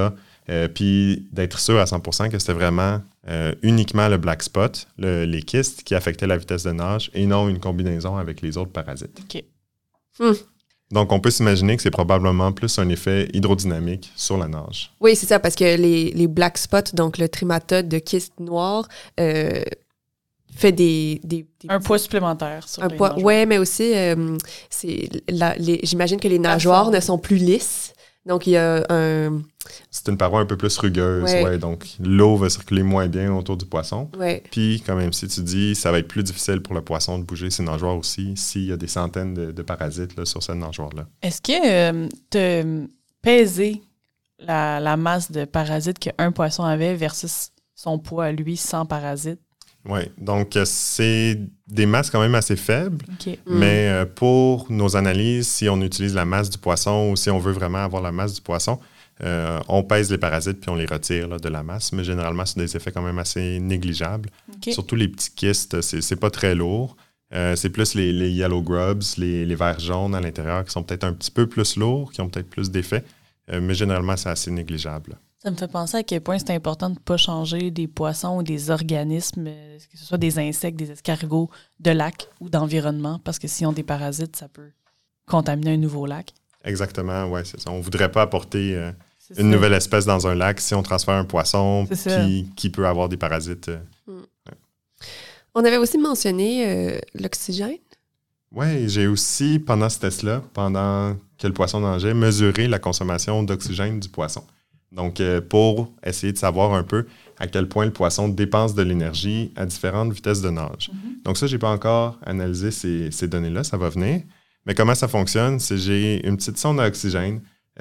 puis d'être sûr à 100% que c'était vraiment uniquement le black spot, les kystes, qui affectaient la vitesse de nage et non une combinaison avec les autres parasites.
OK.
Donc, on peut s'imaginer que c'est probablement plus un effet hydrodynamique sur la nage.
Oui, c'est ça, parce que les black spots, donc le trimatode de kyste noir, fait des
Un poids supplémentaire sur les
poids.
nageoires.
Oui, mais aussi, j'imagine que les nageoires ne sont plus lisses. Donc, il y a un...
C'est une paroi un peu plus rugueuse,
Ouais.
donc l'eau va circuler moins bien autour du poisson.
Ouais.
Puis, quand même, si tu dis, ça va être plus difficile pour le poisson de bouger ses nageoires aussi s'il y a des centaines de parasites là, sur cette nageoire-là.
Est-ce que tu as pesé la masse de parasites qu'un poisson avait versus son poids à lui sans parasites?
Oui, donc c'est des masses quand même assez faibles,
OK.
mais pour nos analyses, si on utilise la masse du poisson ou si on veut vraiment avoir la masse du poisson, on pèse les parasites puis on les retire là, de la masse, mais généralement, c'est des effets quand même assez négligeables.
OK.
Surtout les petits kystes, c'est pas très lourd. C'est plus les yellow grubs, les vers jaunes à l'intérieur qui sont peut-être un petit peu plus lourds, qui ont peut-être plus d'effets, mais généralement, c'est assez négligeable.
Ça me fait penser à quel point c'est important de ne pas changer des poissons ou des organismes, que ce soit des insectes, des escargots, de lac ou d'environnement, parce que s'ils ont des parasites, ça peut contaminer un nouveau lac.
Exactement, oui, c'est ça. On ne voudrait pas apporter
C'est
une
ça.
nouvelle espèce dans un lac si on transfère un poisson
C'est ça.
qui peut avoir des parasites.
On avait aussi mentionné l'oxygène.
Oui, j'ai aussi, pendant ce test-là, pendant que le poisson nageait, mesuré la consommation d'oxygène du poisson. Donc, pour essayer de savoir un peu à quel point le poisson dépense de l'énergie à différentes vitesses de nage. Donc ça, je n'ai pas encore analysé ces données-là, ça va venir. Mais comment ça fonctionne, c'est j'ai une petite sonde à oxygène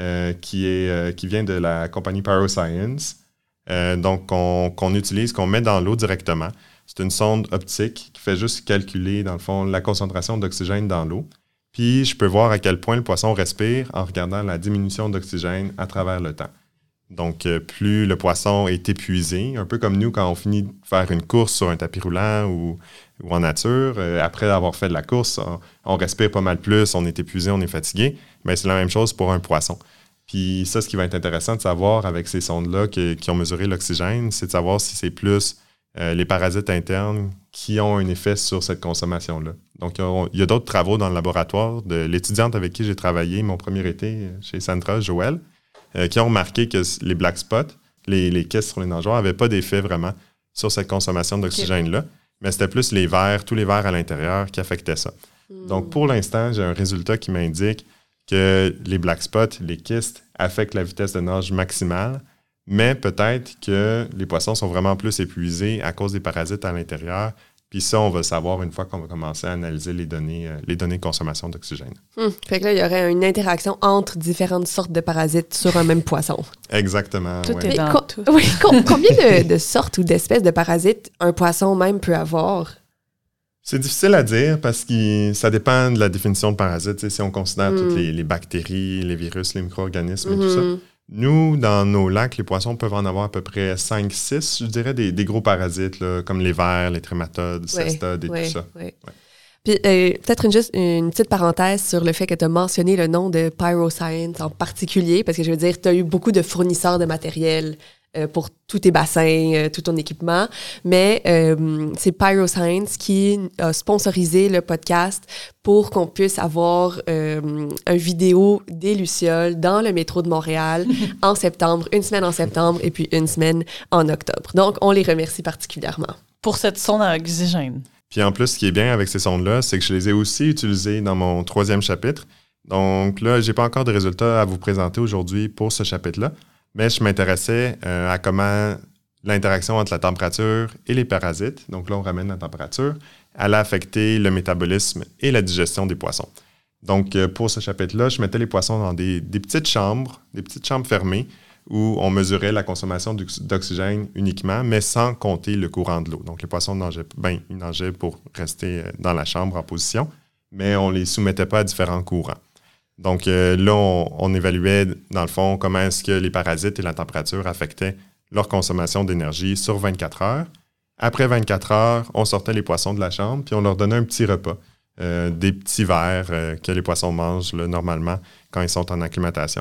qui vient de la compagnie Pyroscience, donc qu'on utilise, qu'on met dans l'eau directement. C'est une sonde optique qui fait juste calculer, dans le fond, la concentration d'oxygène dans l'eau. Puis, je peux voir à quel point le poisson respire en regardant la diminution d'oxygène à travers le temps. Donc, plus le poisson est épuisé, un peu comme nous quand on finit de faire une course sur un tapis roulant ou en nature, après avoir fait de la course, on respire pas mal plus, on est épuisé, on est fatigué. Mais c'est la même chose pour un poisson. Puis ça, ce qui va être intéressant de savoir avec ces sondes-là qui ont mesuré l'oxygène, c'est de savoir si c'est plus les parasites internes qui ont un effet sur cette consommation-là. Donc, il y a d'autres travaux dans le laboratoire de l'étudiante avec qui j'ai travaillé mon premier été chez Sandra, Joël, qui ont remarqué que les black spots, les kystes sur les nageoires, n'avaient pas d'effet vraiment sur cette consommation d'oxygène-là, mais c'était plus les vers, tous les vers à l'intérieur qui affectaient ça. Donc, pour l'instant, j'ai un résultat qui m'indique que les black spots, les kystes, affectent la vitesse de nage maximale, mais peut-être que les poissons sont vraiment plus épuisés à cause des parasites à l'intérieur. Puis ça, on va le savoir une fois qu'on va commencer à analyser les données de consommation d'oxygène.
Fait que là, il y aurait une interaction entre différentes sortes de parasites sur un même poisson.
Exactement.
Tout
ouais.
est
Mais
dans tout.
oui, combien de sortes ou d'espèces de parasites un poisson même peut avoir?
C'est difficile à dire parce que ça dépend de la définition de parasite. Tu sais, si on considère toutes les bactéries, les virus, les micro-organismes et tout ça. Nous, dans nos lacs, les poissons peuvent en avoir à peu près 5-6, je dirais, des gros parasites, là, comme les vers, les trématodes, cestodes et tout ça.
Ouais. Puis peut-être juste une petite parenthèse sur le fait que tu as mentionné le nom de Pyroscience en particulier, parce que je veux dire, tu as eu beaucoup de fournisseurs de matériel pour tous tes bassins, tout ton équipement, mais c'est Pyroscience qui a sponsorisé le podcast pour qu'on puisse avoir une vidéo des Lucioles dans le métro de Montréal en septembre, une semaine en septembre et puis une semaine en octobre. Donc, on les remercie particulièrement.
Pour cette sonde à oxygène.
Puis en plus, ce qui est bien avec ces sondes-là, c'est que je les ai aussi utilisées dans mon 3e chapitre. Donc là, j'ai pas encore de résultats à vous présenter aujourd'hui pour ce chapitre-là, mais je m'intéressais à comment l'interaction entre la température et les parasites, donc là, on ramène la température, allait affecter le métabolisme et la digestion des poissons. Donc, pour ce chapitre-là, je mettais les poissons dans des petites chambres fermées où on mesurait la consommation d'oxygène uniquement, mais sans compter le courant de l'eau. Donc, les poissons ils nageaient pour rester dans la chambre en position, mais on ne les soumettait pas à différents courants. Donc, là, on évaluait, dans le fond, comment est-ce que les parasites et la température affectaient leur consommation d'énergie sur 24 heures. Après 24 heures, on sortait les poissons de la chambre, puis on leur donnait un petit repas, des petits vers que les poissons mangent là, normalement quand ils sont en acclimatation.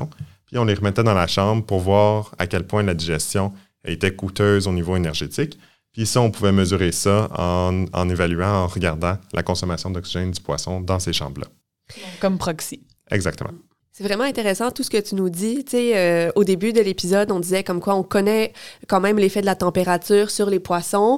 puis on les remettait dans la chambre pour voir à quel point la digestion était coûteuse au niveau énergétique. Puis ça, on pouvait mesurer ça en évaluant, en regardant la consommation d'oxygène du poisson dans ces chambres-là.
Comme proxy.
Exactement.
C'est vraiment intéressant tout ce que tu nous dis. Tu sais, au début de l'épisode, on disait comme quoi on connaît quand même l'effet de la température sur les poissons,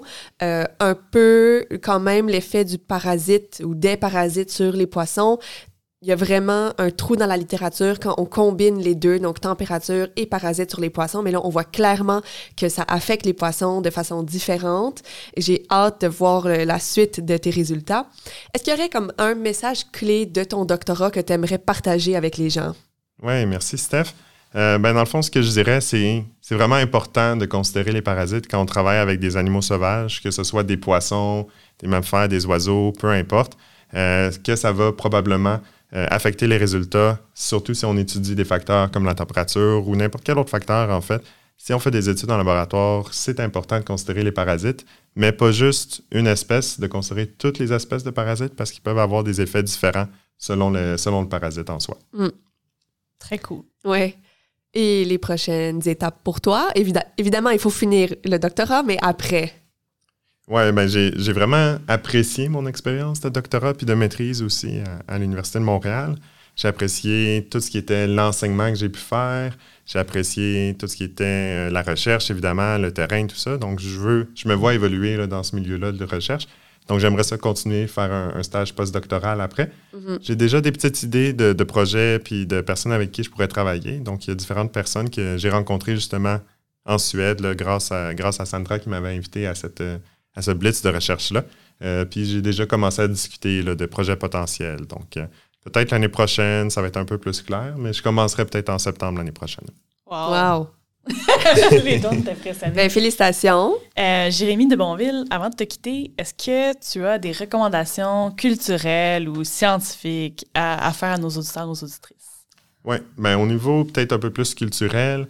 un peu quand même l'effet du parasite ou des parasites sur les poissons. Il y a vraiment un trou dans la littérature quand on combine les deux, donc température et parasites sur les poissons. Mais là, on voit clairement que ça affecte les poissons de façon différente. J'ai hâte de voir la suite de tes résultats. Est-ce qu'il y aurait comme un message clé de ton doctorat que tu aimerais partager avec les gens?
Oui, merci Steph. Dans le fond, ce que je dirais, c'est vraiment important de considérer les parasites quand on travaille avec des animaux sauvages, que ce soit des poissons, des mammifères, des oiseaux, peu importe, que ça va probablement affecter les résultats, surtout si on étudie des facteurs comme la température ou n'importe quel autre facteur, en fait. Si on fait des études en laboratoire, c'est important de considérer les parasites, mais pas juste une espèce, de considérer toutes les espèces de parasites parce qu'ils peuvent avoir des effets différents selon le parasite en soi.
Très cool.
Oui. Et les prochaines étapes pour toi? Évidemment, il faut finir le doctorat, mais après...
Oui, j'ai vraiment apprécié mon expérience de doctorat puis de maîtrise aussi à l'Université de Montréal. J'ai apprécié tout ce qui était l'enseignement que j'ai pu faire. J'ai apprécié tout ce qui était la recherche, évidemment, le terrain, tout ça. Donc, je me vois évoluer là, dans ce milieu-là de recherche. Donc, j'aimerais ça continuer, faire un stage postdoctoral après. Mm-hmm. J'ai déjà des petites idées de projets puis de personnes avec qui je pourrais travailler. Donc, il y a différentes personnes que j'ai rencontrées justement en Suède là, grâce à Sandra qui m'avait invité à ce blitz de recherche-là. Puis j'ai déjà commencé à discuter là, de projets potentiels. Donc, peut-être l'année prochaine, ça va être un peu plus clair, mais je commencerai peut-être en septembre l'année prochaine.
Wow!
Les dons t'impressionnent.
Ben, félicitations!
Jérémie de Bonville, avant de te quitter, est-ce que tu as des recommandations culturelles ou scientifiques à faire à nos auditeurs, nos auditrices?
Oui, au niveau peut-être un peu plus culturel,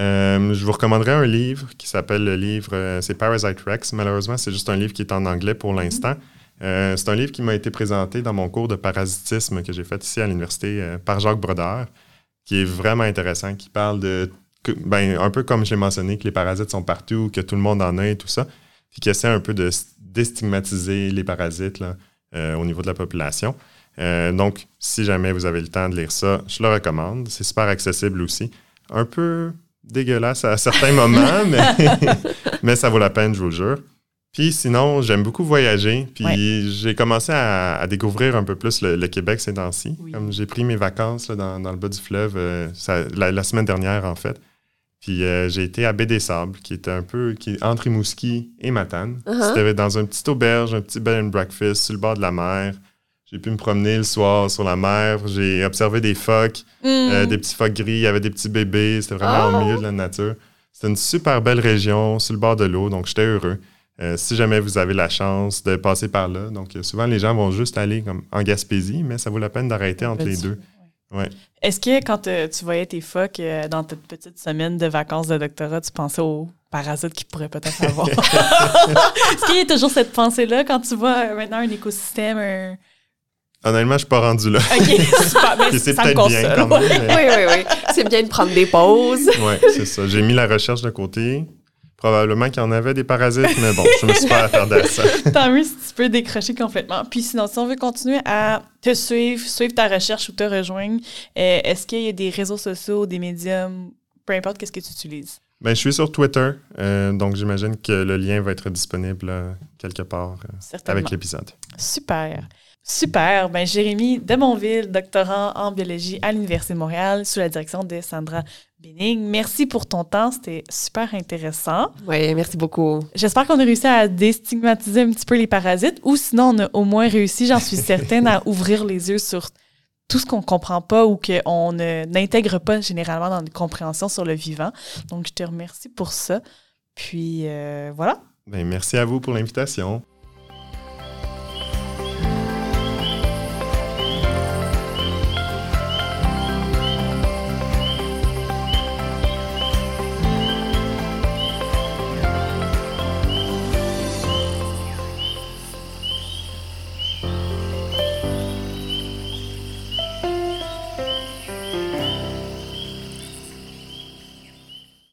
je vous recommanderais un livre qui s'appelle le livre, c'est Parasite Rex. Malheureusement, c'est juste un livre qui est en anglais pour l'instant. C'est un livre qui m'a été présenté dans mon cours de parasitisme que j'ai fait ici à l'université par Jacques Brodeur, qui est vraiment intéressant, qui parle de, un peu comme je l'ai mentionné, que les parasites sont partout, que tout le monde en a et tout ça, puis qui essaie un peu de déstigmatiser les parasites là, au niveau de la population. Donc, si jamais vous avez le temps de lire ça, je le recommande. C'est super accessible aussi. Un peu dégueulasse à certains moments, mais ça vaut la peine, je vous le jure. Puis sinon, j'aime beaucoup voyager. Puis j'ai commencé à découvrir un peu plus le Québec ces temps-ci. Oui. Comme j'ai pris mes vacances là, dans le bas du fleuve la semaine dernière, en fait. Puis j'ai été à Baie-des-Sables, qui est entre Rimouski et Matane. Uh-huh. C'était dans une petite auberge, un petit bed and breakfast sur le bord de la mer. J'ai pu me promener le soir sur la mer. J'ai observé des phoques, des petits phoques gris. Il y avait des petits bébés. C'était vraiment au milieu de la nature. C'était une super belle région sur le bord de l'eau, donc j'étais heureux. Si jamais vous avez la chance de passer par là. Donc, souvent, les gens vont juste aller comme en Gaspésie, mais ça vaut la peine d'arrêter entre les deux. Ouais.
Est-ce que quand tu voyais tes phoques dans ta petite semaine de vacances de doctorat, tu pensais aux parasites qu'ils pourraient peut-être avoir? Est-ce qu'il y a toujours cette pensée-là quand tu vois maintenant un écosystème,
Honnêtement, je suis pas rendu là.
OK, super. Mais
c'est
ça
peut-être
me
bien
console.
quand même. Mais...
Oui. C'est bien de prendre des pauses.
Oui, c'est ça. J'ai mis la recherche de côté. Probablement qu'il y en avait des parasites, mais bon, je me suis pas attardé à ça.
Tant mieux si tu peux décrocher complètement. Puis sinon, si on veut continuer à te suivre ta recherche ou te rejoindre, est-ce qu'il y a des réseaux sociaux, des médiums, peu importe qu'est-ce que tu utilises?
Je suis sur Twitter, donc j'imagine que le lien va être disponible quelque part avec l'épisode.
Super. Jérémie de Bonville, doctorant en biologie à l'Université de Montréal, sous la direction de Sandra Benning. Merci pour ton temps, c'était super intéressant.
Oui, merci beaucoup.
J'espère qu'on a réussi à déstigmatiser un petit peu les parasites, ou sinon on a au moins réussi, j'en suis certaine, à ouvrir les yeux sur tout ce qu'on ne comprend pas ou qu'on n'intègre pas généralement dans une compréhension sur le vivant. Donc, je te remercie pour ça. Puis, voilà.
Merci à vous pour l'invitation.